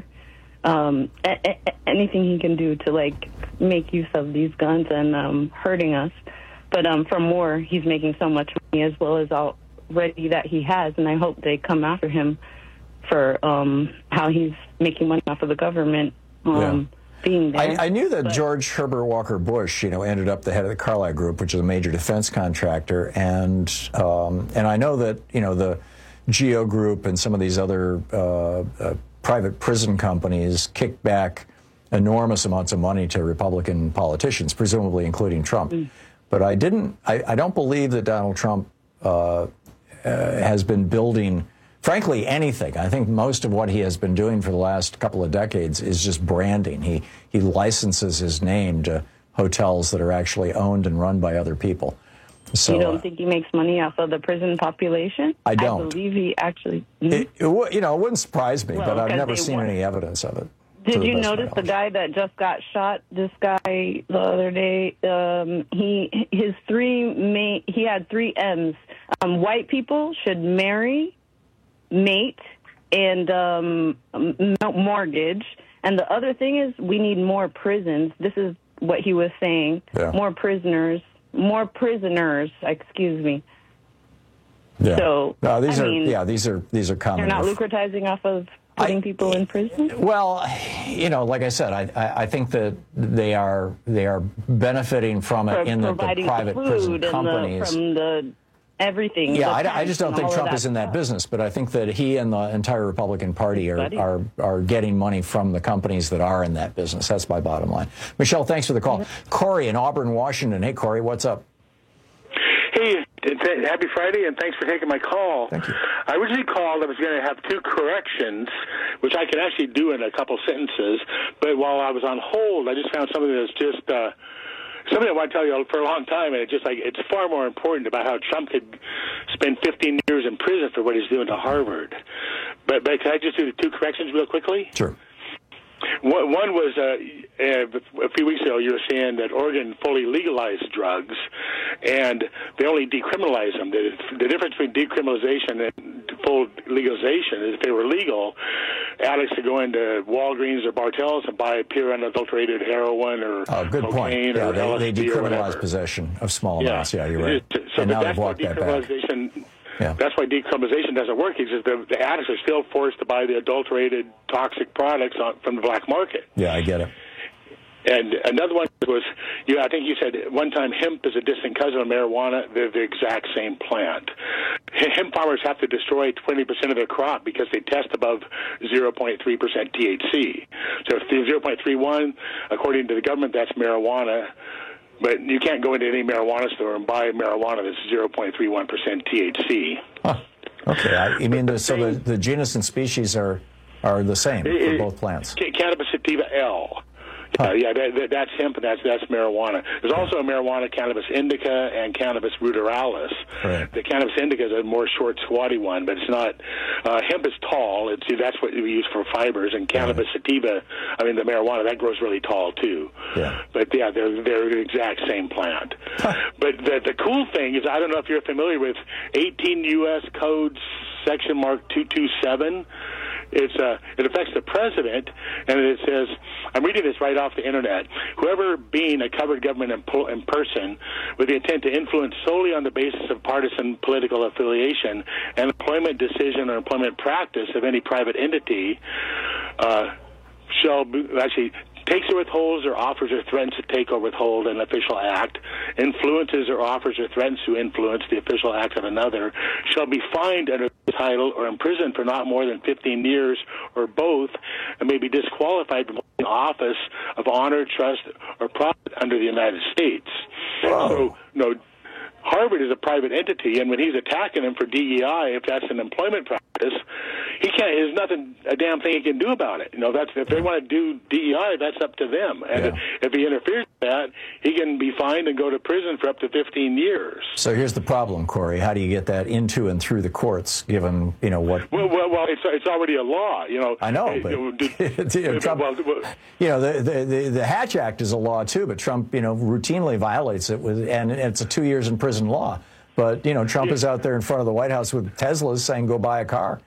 Um, a- a- anything he can do to, like, make use of these guns and um, hurting us. But um, from war, he's making so much money, as well as already that he has, and I hope they come after him for um, how he's making money off of the government um, Yeah. being there. I, I knew that But- George Herbert Walker Bush, you know, ended up the head of the Carlyle Group, which is a major defense contractor, and um, and I know that, you know, the Geo Group and some of these other uh, uh, private prison companies kicked back enormous amounts of money to Republican politicians, presumably including Trump. Mm. But I didn't. I, I don't believe that Donald Trump uh, uh, has been building, frankly, anything. I think most of what he has been doing for the last couple of decades is just branding. He he licenses his name to hotels that are actually owned and run by other people. So, you don't think he makes money off of the prison population? I don't. I believe he actually... It, it, w- you know, it wouldn't surprise me, Well, but I've 'cause never they seen won. any evidence of it. to Did the you best of my notice the knowledge. guy that just got shot? This guy the other day, um, he his three ma- he had three M's. Um, white people should marry, mate, and um, m- mortgage. And the other thing is, we need more prisons. This is what he was saying. Yeah. More prisoners. More prisoners. Excuse me. Yeah. So no, these I are mean, yeah, these are these are common. they're not lucratizing off of putting people in prison. Well, you know, like I said, I, I I think that they are they are benefiting from it For in that the providing private the prison food and companies. the, from the everything. Yeah, the I, I tax just don't and think all of Trump that is in that stuff. business, but I think that he and the entire Republican Party are, Buddy. are are getting money from the companies that are in that business. That's my bottom line. Michelle, thanks for the call. Corey in Auburn, Washington. Hey, Corey, what's up? Hey, th- happy Friday, and thanks for taking my call. Thank you. I originally called. I was going to have two corrections, which I can actually do in a couple sentences. But while I was on hold, I just found something that's just uh, something I want to tell you for a long time, and it's just like it's far more important about how Trump could spend fifteen years in prison for what he's doing to Harvard. But, but can I just do the two corrections real quickly? Sure. One, one was uh, uh, a few weeks ago you were saying that Oregon fully legalized drugs, and they only decriminalize them. The, the difference between decriminalization and full legalization. If they were legal, addicts could go into Walgreens or Bartell's and buy pure unadulterated heroin or oh, good point. cocaine Yeah, or they, L S D they or decriminalized whatever. possession of small Yeah. amounts. Yeah, you're right. So and now that's they've why walked that back. decriminalization. Yeah. That's why decriminalization doesn't work. It's just the, the addicts are still forced to buy the adulterated, toxic products on, from the black market. Yeah, I get it. And another one was, you, I think you said one time hemp is a distant cousin of marijuana. They're the exact same plant. Hemp farmers have to destroy twenty percent of their crop because they test above zero point three percent T H C. So if they're zero point three one, according to the government, that's marijuana. But you can't go into any marijuana store and buy marijuana that's zero point three one percent T H C. Huh. Okay, I, you mean the, so the, the genus and species are are the same for it, both plants? Cannabis sativa L. Yeah, yeah, that, that, that's hemp, and that's that's marijuana. There's also a marijuana cannabis indica and cannabis ruderalis. Right. The cannabis indica is a more short, squatty one, but it's not. Uh, hemp is tall. It's that's what we use for fibers, and cannabis right. sativa. I mean, the marijuana that grows really tall too. Yeah. But yeah, they're they're the exact same plant. But the the cool thing is, I don't know if you're familiar with eighteen U S Code Section Mark two two seven. It's uh, it affects the president, and it says, I'm reading this right off the internet, whoever being a covered government in, in person with the intent to influence solely on the basis of partisan political affiliation and employment decision or employment practice of any private entity uh, shall be, actually takes or withholds or offers or threatens to take or withhold an official act, influences or offers or threatens to influence the official act of another, shall be fined under the title or imprisoned for not more than fifteen years or both, and may be disqualified from holding office of honor, trust, or profit under the United States. Wow. So, no. Harvard is a private entity, and when he's attacking him for D E I, if that's an employment practice, he can't. There's nothing, a damn thing he can do about it. You know, that's if they want to do D E I, that's up to them. And yeah. if he interferes with that, he can be fined and go to prison for up to fifteen years. So here's the problem, Corey. How do you get that into and through the courts, given you know what? Well, well, well it's it's already a law. You know. I know, but you know, Trump, well, well, you know the, the the the Hatch Act is a law too, but Trump you know routinely violates it with, and it's a two years in prison law. But, you know, Trump is out there in front of the White House with Teslas saying, go buy a car.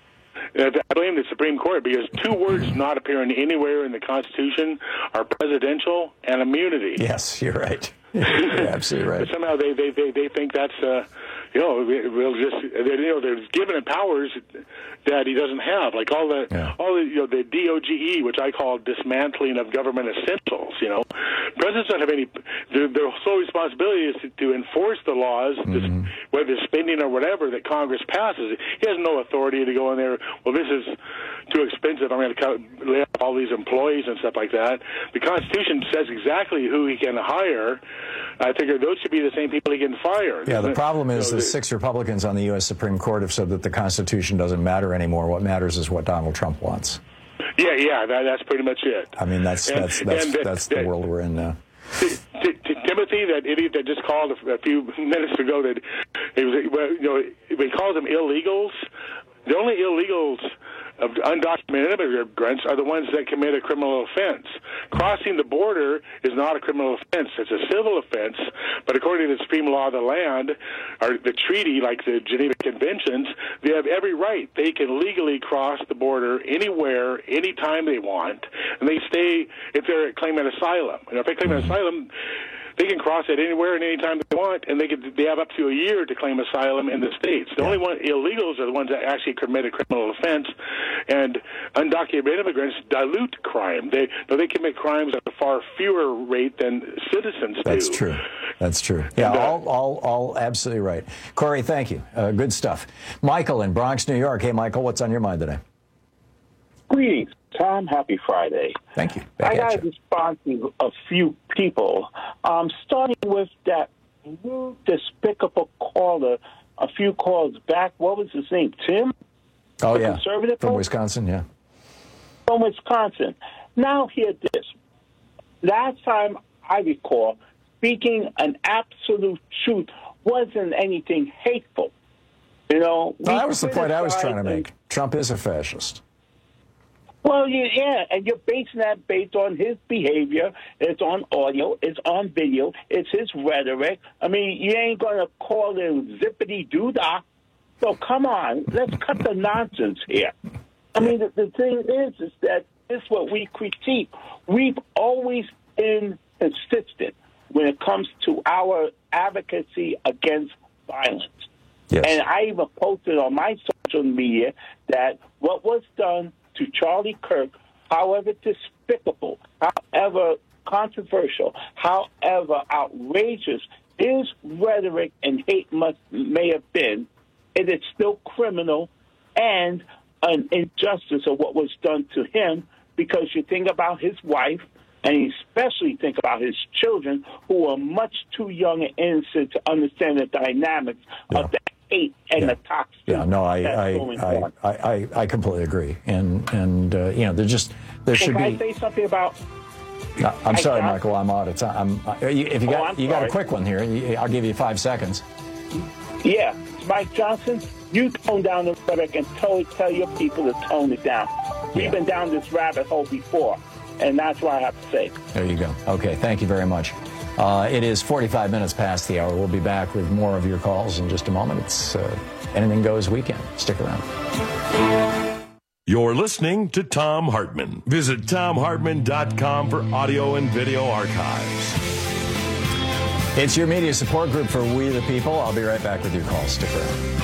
I blame the Supreme Court because two words not appearing anywhere in the Constitution are presidential and immunity. Yes, you're right. You're absolutely right. But somehow they, they, they, they think that's, uh, you know, we'll just, you know, they're given him powers that he doesn't have, like all the, yeah. all the, you know, the D O G E, which I call dismantling of government essentials. You know, presidents don't have any. Their, their sole responsibility is to, to enforce the laws, mm-hmm. whether it's spending or whatever that Congress passes. He has no authority to go in there. Well, this is too expensive. I'm going to lay off all these employees and stuff like that. The Constitution says exactly who he can hire. I figure those should be the same people he can fire. Yeah, the problem is so the six Republicans on the U S Supreme Court have said that the Constitution doesn't matter anymore. What matters is what Donald Trump wants. Yeah, yeah, that, that's pretty much it. I mean, that's and, that's that's and, that's uh, the world we're in now. T- t- t- Timothy, that idiot that just called a, a few minutes ago, that he was, well, you know, he calls them illegals. The only illegals of undocumented immigrants are the ones that commit a criminal offense. Crossing the border is not a criminal offense. It's a civil offense, but according to the supreme law of the land, or the treaty, like the Geneva Conventions, they have every right. They can legally cross the border anywhere, anytime they want, and they stay if they're claiming asylum. And if they claim an asylum, they can cross it anywhere and anytime they want, and they can, they have up to a year to claim asylum in the States. The yeah. only one illegals are the ones that actually commit a criminal offense, and undocumented immigrants dilute crime. They no, they commit crimes at a far fewer rate than citizens do. That's true. That's true. Yeah, and, uh, all, all, all absolutely right. Corey, thank you. Uh, good stuff. Michael in Bronx, New York. Hey, Michael, what's on your mind today? Greetings, Tom. Happy Friday. Thank you. Back I got to respond to a few people, um, starting with that new despicable caller a few calls back. What was his name? Tim? Oh, the yeah. Conservative From vote? Wisconsin, yeah. From Wisconsin. Now hear this. Last time I recall, speaking an absolute truth wasn't anything hateful. You know, well, that was the point I was trying to make. Trump is a fascist. Well, yeah, yeah, and you're basing that based on his behavior. It's on audio. It's on video. It's his rhetoric. I mean, you ain't going to call him zippity-doo-dah. So come on, let's cut the nonsense here. I mean, the, the thing is, is that this is what we critique. We've always been consistent when it comes to our advocacy against violence. Yes. And I even posted on my social media that what was done to Charlie Kirk, however despicable, however controversial, however outrageous his rhetoric and hate must, may have been, it is still criminal and an injustice of what was done to him, because you think about his wife, and you especially think about his children, who are much too young and innocent to understand the dynamics yeah. of the hate and yeah. the toxic. Yeah, no, I I, I, I, I, I completely agree. And, and uh, you know, there just, there so should can be... Can I say something about... No, I'm sorry, I, Michael, I'm out of time. I'm, if you got, oh, you got a quick one here, I'll give you five seconds. Yeah, Mike Johnson, you tone down the rhetoric and tell, tell your people to tone it down. We've Yeah. been down this rabbit hole before, and that's what I have to say. There you go. Okay, thank you very much. Uh, it is forty-five minutes past the hour. We'll be back with more of your calls in just a moment. It's uh, Anything Goes Weekend. Stick around. You're listening to Thom Hartmann. Visit Thom Hartmann dot com for audio and video archives. It's your media support group for We the People. I'll be right back with your calls. Stick around.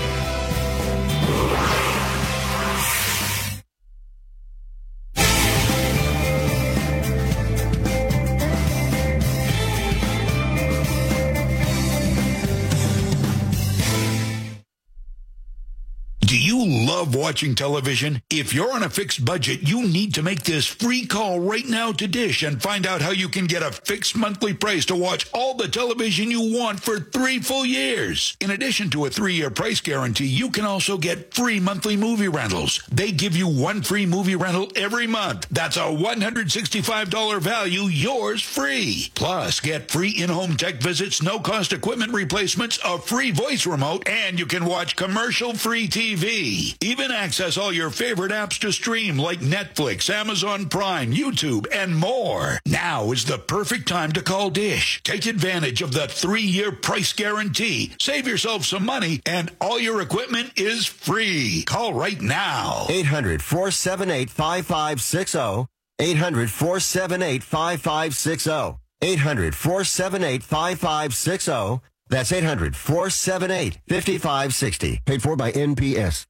Do you love watching television? If you're on a fixed budget, you need to make this free call right now to Dish and find out how you can get a fixed monthly price to watch all the television you want for three full years. In addition to a three-year price guarantee, you can also get free monthly movie rentals. They give you one free movie rental every month. That's a one hundred sixty-five dollars value, yours free. Plus, get free in-home tech visits, no-cost equipment replacements, a free voice remote, and you can watch commercial-free T V. Even access all your favorite apps to stream like Netflix, Amazon Prime, YouTube, and more. Now is the perfect time to call Dish. Take advantage of the three-year price guarantee. Save yourself some money, and all your equipment is free. Call right now. eight hundred, four seven eight, five five six zero. eight hundred, four seven eight, five five six zero. eight hundred, four seven eight, five five six zero. That's eight hundred, four seven eight, five five six zero. Paid for by N P S.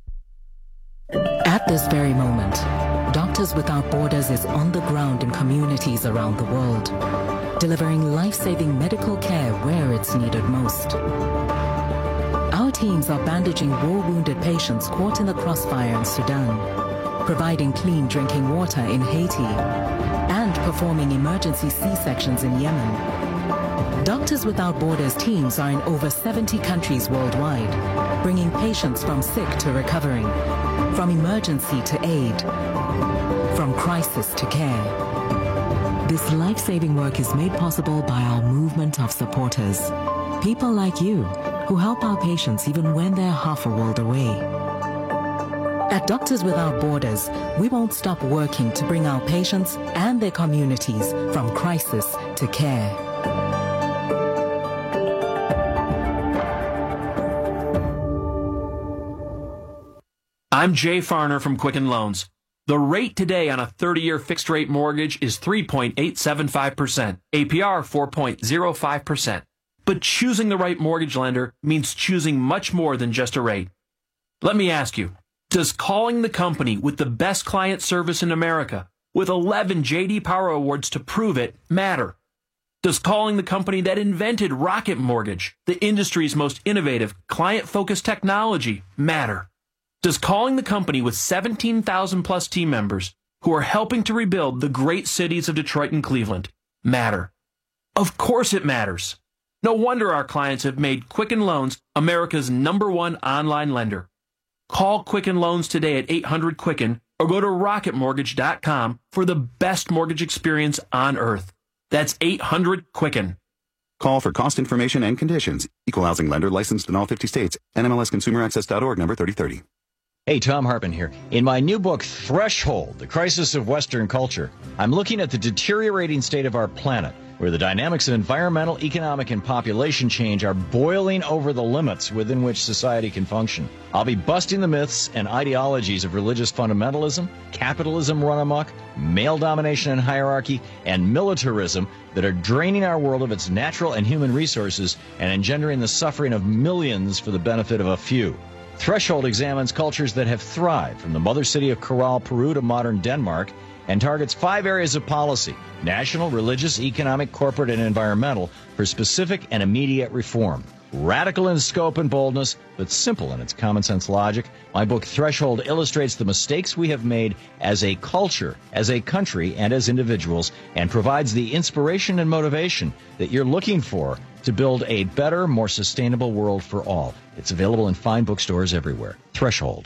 At this very moment, Doctors Without Borders is on the ground in communities around the world, delivering life-saving medical care where it's needed most. Our teams are bandaging war-wounded patients caught in the crossfire in Sudan, providing clean drinking water in Haiti, and performing emergency C-sections in Yemen. Doctors Without Borders teams are in over seventy countries worldwide, bringing patients from sick to recovering, from emergency to aid, from crisis to care. This life-saving work is made possible by our movement of supporters, people like you who help our patients even when they're half a world away. At Doctors Without Borders, we won't stop working to bring our patients and their communities from crisis to care. I'm Jay Farner from Quicken Loans. The rate today on a thirty-year fixed-rate mortgage is three point eight seven five percent, A P R four point zero five percent. But choosing the right mortgage lender means choosing much more than just a rate. Let me ask you, does calling the company with the best client service in America, with eleven J D Power Awards to prove it, matter? Does calling the company that invented Rocket Mortgage, the industry's most innovative, client-focused technology, matter? Does calling the company with seventeen thousand plus team members who are helping to rebuild the great cities of Detroit and Cleveland matter? Of course it matters. No wonder our clients have made Quicken Loans America's number one online lender. Call Quicken Loans today at eight hundred Quicken or go to rocket mortgage dot com for the best mortgage experience on earth. That's eight hundred Quicken. Call for cost information and conditions. Equal housing lender licensed in all fifty states. N M L S consumer access dot org number thirty thirty. Hey, Tom Hartman here. In my new book, Threshold, The Crisis of Western Culture, I'm looking at the deteriorating state of our planet, where the dynamics of environmental, economic, and population change are boiling over the limits within which society can function. I'll be busting the myths and ideologies of religious fundamentalism, capitalism run amok, male domination and hierarchy, and militarism that are draining our world of its natural and human resources and engendering the suffering of millions for the benefit of a few. Threshold examines cultures that have thrived, from the mother city of Corral, Peru to modern Denmark, and targets five areas of policy: national, religious, economic, corporate, and environmental, for specific and immediate reform. Radical in scope and boldness, but simple in its common sense logic, my book Threshold illustrates the mistakes we have made as a culture, as a country, and as individuals, and provides the inspiration and motivation that you're looking for to build a better, more sustainable world for all. It's available in fine bookstores everywhere. Threshold.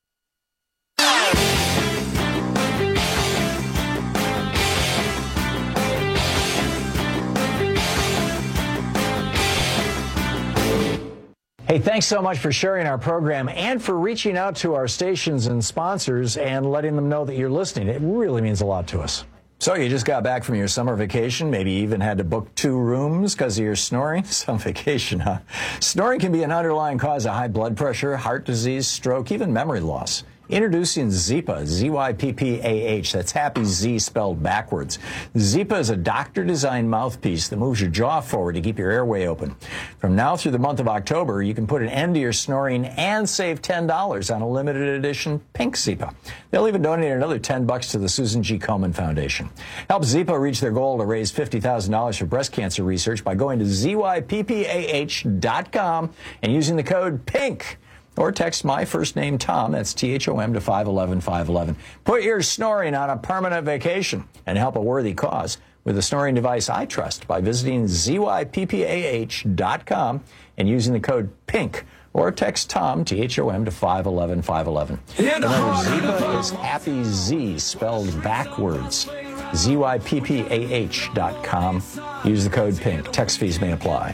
Hey, thanks so much for sharing our program and for reaching out to our stations and sponsors and letting them know that you're listening. It really means a lot to us. So you just got back from your summer vacation, maybe even had to book two rooms because of your snoring? Some vacation, huh? Snoring can be an underlying cause of high blood pressure, heart disease, stroke, even memory loss. Introducing Zyppah, Z Y P P A H. That's Happy Z spelled backwards. Zyppah is a doctor-designed mouthpiece that moves your jaw forward to keep your airway open. From now through the month of October, you can put an end to your snoring and save ten dollars on a limited edition pink Zyppah. They'll even donate another ten bucks to the Susan G. Komen Foundation. Help Zyppah reach their goal to raise fifty thousand dollars for breast cancer research by going to Z Y P P A H dot com and using the code PINK. Or text my first name, Tom, that's T H O M, to five one one, five one one. Put your snoring on a permanent vacation and help a worthy cause with a snoring device I trust by visiting Z Y P P A H dot com and using the code PINK. Or text Tom, T H O M, to five one one, five one one. Remember, Zyppah is Happy Z spelled backwards. Z Y P P A H dot com. Use the code PINK. Text fees may apply.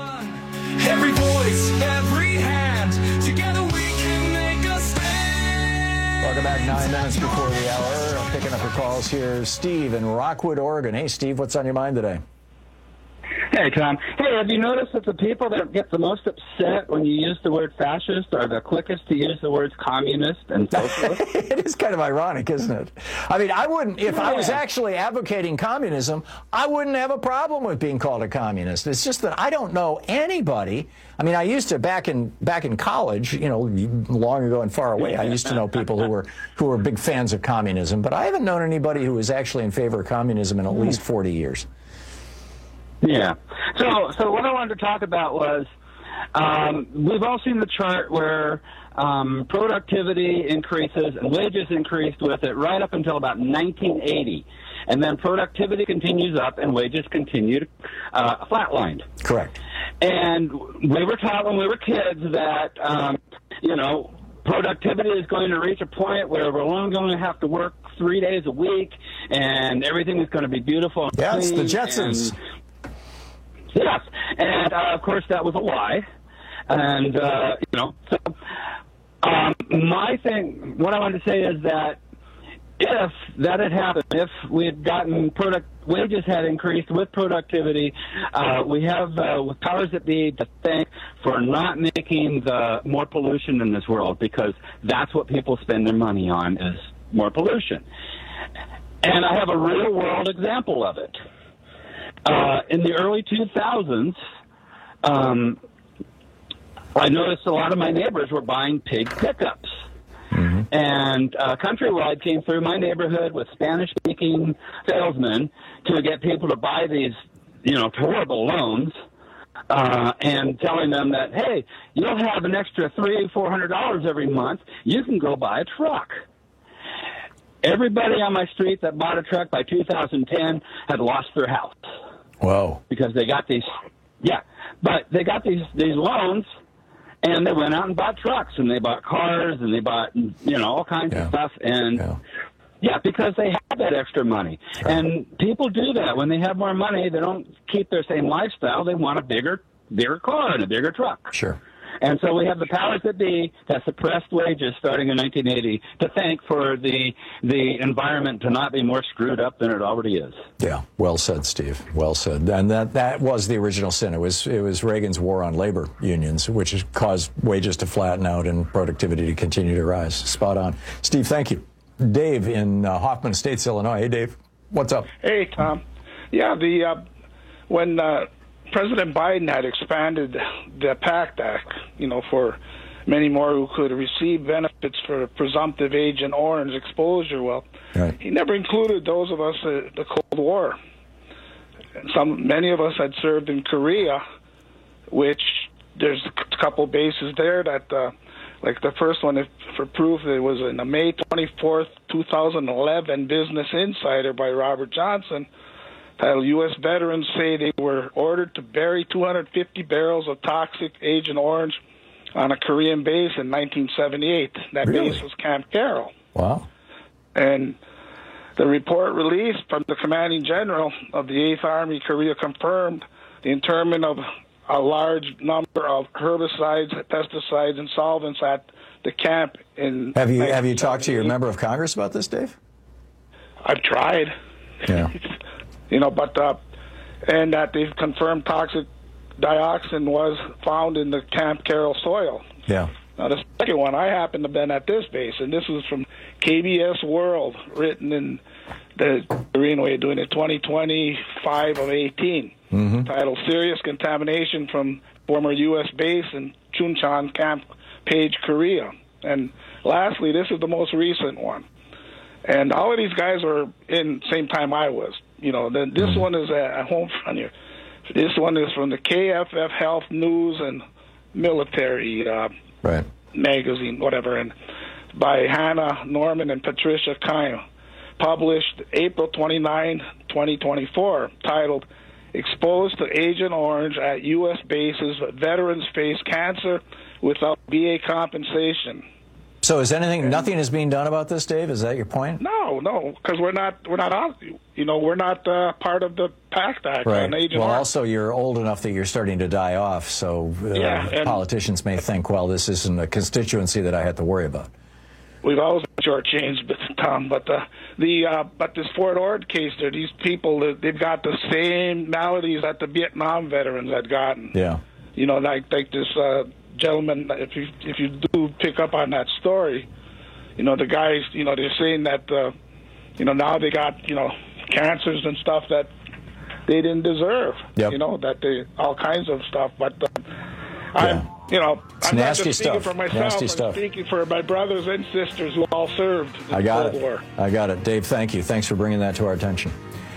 Every voice, every hand, together we can make a stand. Welcome back, nine minutes before the hour. I'm picking up your calls here. Steve in Rockwood, Oregon. Hey, Steve, what's on your mind today? Hey, Tom. Hey, have you noticed that the people that get the most upset when you use the word fascist are the quickest to use the words communist and socialist? It is kind of ironic, isn't it? I mean, I wouldn't, if yeah. I was actually advocating communism, I wouldn't have a problem with being called a communist. It's just that I don't know anybody. I mean, I used to, back in back in college, you know, long ago and far away, I used to know people who were who were big fans of communism, but I haven't known anybody who was actually in favor of communism in at least forty years. Yeah. So, so what I wanted to talk about was um, we've all seen the chart where um, productivity increases and wages increased with it right up until about nineteen eighty. And then productivity continues up and wages continue uh, flatlined. Correct. And we were taught when we were kids that, um, you know, productivity is going to reach a point where we're only going to have to work three days a week and everything is going to be beautiful. And yeah, it's the clean Jetsons. And, yes, and uh, of course that was a lie, and uh, you know. So um, my thing, what I wanted to say is that if that had happened, if we had gotten product wages had increased with productivity, uh, we have uh, with powers that be to thank for not making the more pollution in this world, because that's what people spend their money on, is more pollution. And I have a real world example of it. Uh, in the early two thousands, um, I noticed a lot of my neighbors were buying pig pickups. Mm-hmm. And uh, Countrywide came through my neighborhood with Spanish-speaking salesmen to get people to buy these, you know, horrible loans, uh, and telling them that, hey, you'll have an extra three, four hundred dollars every month. You can go buy a truck. Everybody on my street that bought a truck by two thousand ten had lost their house. Whoa. Because they got these, yeah, but they got these, these loans, and they went out and bought trucks, and they bought cars, and they bought, you know, all kinds yeah. of stuff. And, yeah. yeah, because they have that extra money. Right. And people do that. When they have more money, they don't keep their same lifestyle. They want a bigger, bigger car and a bigger truck. Sure. And so we have the powers that be that suppressed wages starting in nineteen eighty to thank for the the environment to not be more screwed up than it already is. Yeah, well said, Steve. Well said. And that, that was the original sin. It was it was Reagan's war on labor unions, which has caused wages to flatten out and productivity to continue to rise. Spot on. Steve, thank you. Dave in uh, Hoffman Estates, Illinois. Hey, Dave. What's up? Hey, Tom. Yeah, the uh, when uh, President Biden had expanded the PACT Act, you know, for many more who could receive benefits for presumptive Agent Orange exposure, well, right. He never included those of us in the Cold War. Some, many of us had served in Korea, which there's a couple bases there that, uh, like the first one, if, for proof, it was in the May twenty-fourth, two thousand eleven Business Insider by Robert Johnson, titled U S veterans say they were ordered to bury two hundred fifty barrels of toxic Agent Orange on a Korean base in nineteen seventy-eight. That really? Base was Camp Carroll. Wow. And the report released from the commanding general of the eighth Army Korea confirmed the internment of a large number of herbicides, pesticides, and solvents at the camp. In have you have you talked to your member of Congress about this, Dave? I've tried. Yeah. You know, but uh, and that they've confirmed toxic dioxin was found in the Camp Carroll soil. Yeah. Now the second one, I happened to have been at this base, and this was from K B S World, written in the Korean way of doing it, twenty twenty-five of eighteen, mm-hmm. titled "Serious Contamination from Former U S Base in Chuncheon Camp, Page, Korea." And lastly, this is the most recent one, and all of these guys were in same time I was. You know, then this mm-hmm. one is at home front here. This one is from the K F F Health News and Military uh, right. magazine, whatever, and by Hannah Norman and Patricia Kyle, published April twenty-ninth, twenty twenty-four, titled "Exposed to Agent Orange at U S Bases, Veterans Face Cancer Without V A Compensation." So is anything, and nothing is being done about this, Dave? Is that your point? No, no, because we're not, we're not out, you know, we're not uh, part of the PACT Act. Right. On Agent well, Orange. Also, you're old enough that you're starting to die off, so uh, yeah, politicians may think, well, this isn't a constituency that I have to worry about. We've always been shortchanged, but Tom. But uh, the uh, but this Fort Ord case, there, these people, they've got the same maladies that the Vietnam veterans had gotten. Yeah. You know, like like this uh, gentleman. If you if you do pick up on that story, you know the guys. You know they're saying that uh, you know now they got you know cancers and stuff that they didn't deserve. Yep. You know that they all kinds of stuff. But uh, yeah. I'm. You know, it's I'm nasty not just speaking stuff. for myself, Nasty I'm stuff. speaking for my brothers and sisters who all served in I got the Cold it. War. I got it. Dave, thank you. Thanks for bringing that to our attention.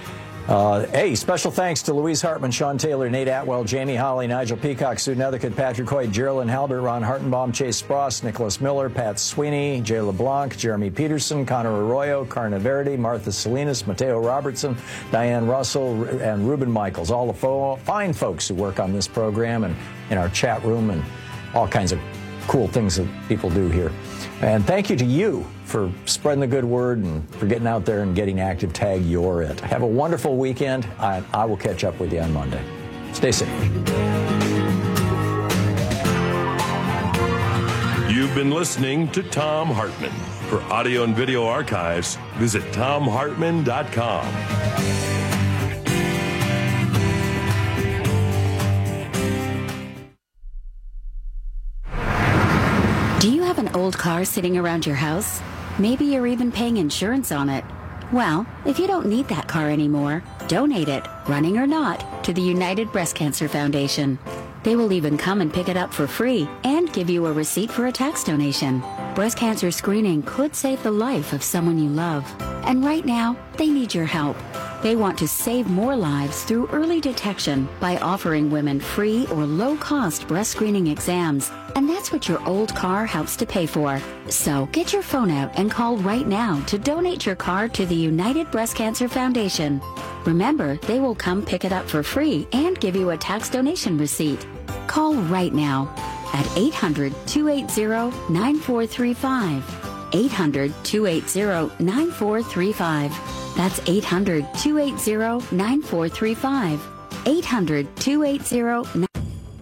Uh, hey, special thanks to Louise Hartman, Sean Taylor, Nate Atwell, Jamie Holly, Nigel Peacock, Sue Nethercutt, Patrick Hoyt, Geraldine Halbert, Ron Hartenbaum, Chase Spross, Nicholas Miller, Pat Sweeney, Jay LeBlanc, Jeremy Peterson, Connor Arroyo, Carna Verdi, Martha Salinas, Mateo Robertson, Diane Russell, and Ruben Michaels, all the fo- fine folks who work on this program and in our chat room and all kinds of cool things that people do here. And thank you to you for spreading the good word and for getting out there and getting active. Tag You're It. Have a wonderful weekend. I, I will catch up with you on Monday. Stay safe. You've been listening to Thom Hartmann. For audio and video archives, visit thom hartmann dot com. Do you have an old car sitting around your house? Maybe you're even paying insurance on it. Well, if you don't need that car anymore, donate it, running or not, to the United Breast Cancer Foundation. They will even come and pick it up for free and give you a receipt for a tax donation. Breast cancer screening could save the life of someone you love. And right now, they need your help. They want to save more lives through early detection by offering women free or low-cost breast screening exams. And that's what your old car helps to pay for. So get your phone out and call right now to donate your car to the United Breast Cancer Foundation. Remember, they will come pick it up for free and give you a tax donation receipt. Call right now at eight hundred, two eight zero, nine four three five. eight hundred, two eight zero, nine four three five. That's eight hundred, two eight zero, nine four three five. eight hundred, two eight zero, nine four three five.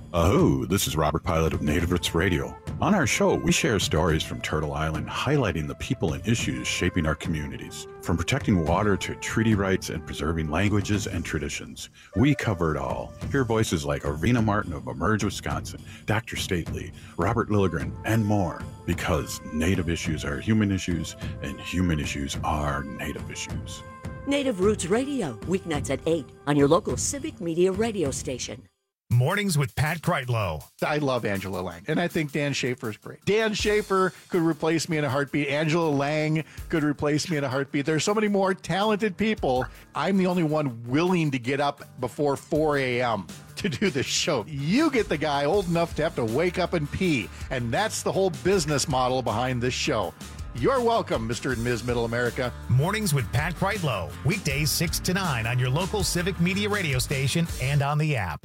Oh, this is Robert Pilot of Native Roots Radio. On our show, we share stories from Turtle Island, highlighting the people and issues shaping our communities. From protecting water to treaty rights and preserving languages and traditions, we cover it all. Hear voices like Arvina Martin of Emerge, Wisconsin, Doctor Stately, Robert Lilligren, and more. Because Native issues are human issues, and human issues are Native issues. Native Roots Radio, weeknights at eight on your local Civic Media radio station. Mornings with Pat Kreitlow. I love Angela Lang, and I think Dan Schaefer is great. Dan Schaefer could replace me in a heartbeat. Angela Lang could replace me in a heartbeat. There's so many more talented people. I'm the only one willing to get up before four a.m. to do this show. You get the guy old enough to have to wake up and pee, and that's the whole business model behind this show. You're welcome, Mister and Miz Middle America. Mornings with Pat Kreitlow. Weekdays six to nine on your local Civic Media radio station and on the app.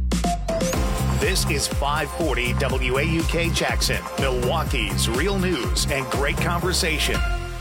This is five forty W A U K Jackson, Milwaukee's real news and great conversation.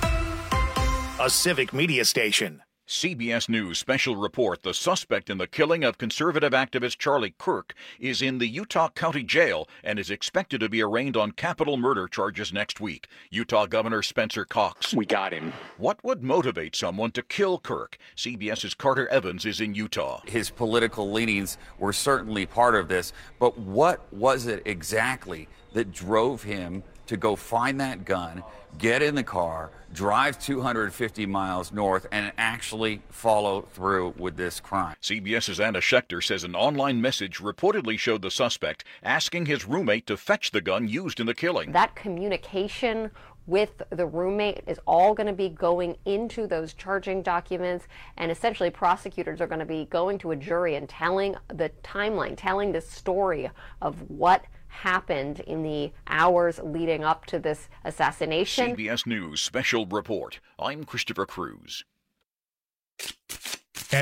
A Civic Media station. C B S News special report: the suspect in the killing of conservative activist Charlie Kirk is in the Utah County Jail and is expected to be arraigned on capital murder charges next week. Utah Governor Spencer Cox. We got him. What would motivate someone to kill Kirk? CBS's Carter Evans is in Utah. His political leanings were certainly part of this, but what was it exactly that drove him to go find that gun, get in the car, drive two hundred fifty miles north, and actually follow through with this crime? CBS's Anna Schechter says an online message reportedly showed the suspect asking his roommate to fetch the gun used in the killing. That communication with the roommate is all going to be going into those charging documents, and essentially prosecutors are going to be going to a jury and telling the timeline, telling the story of what happened in the hours leading up to this assassination. C B S News special report. I'm Christopher Cruz.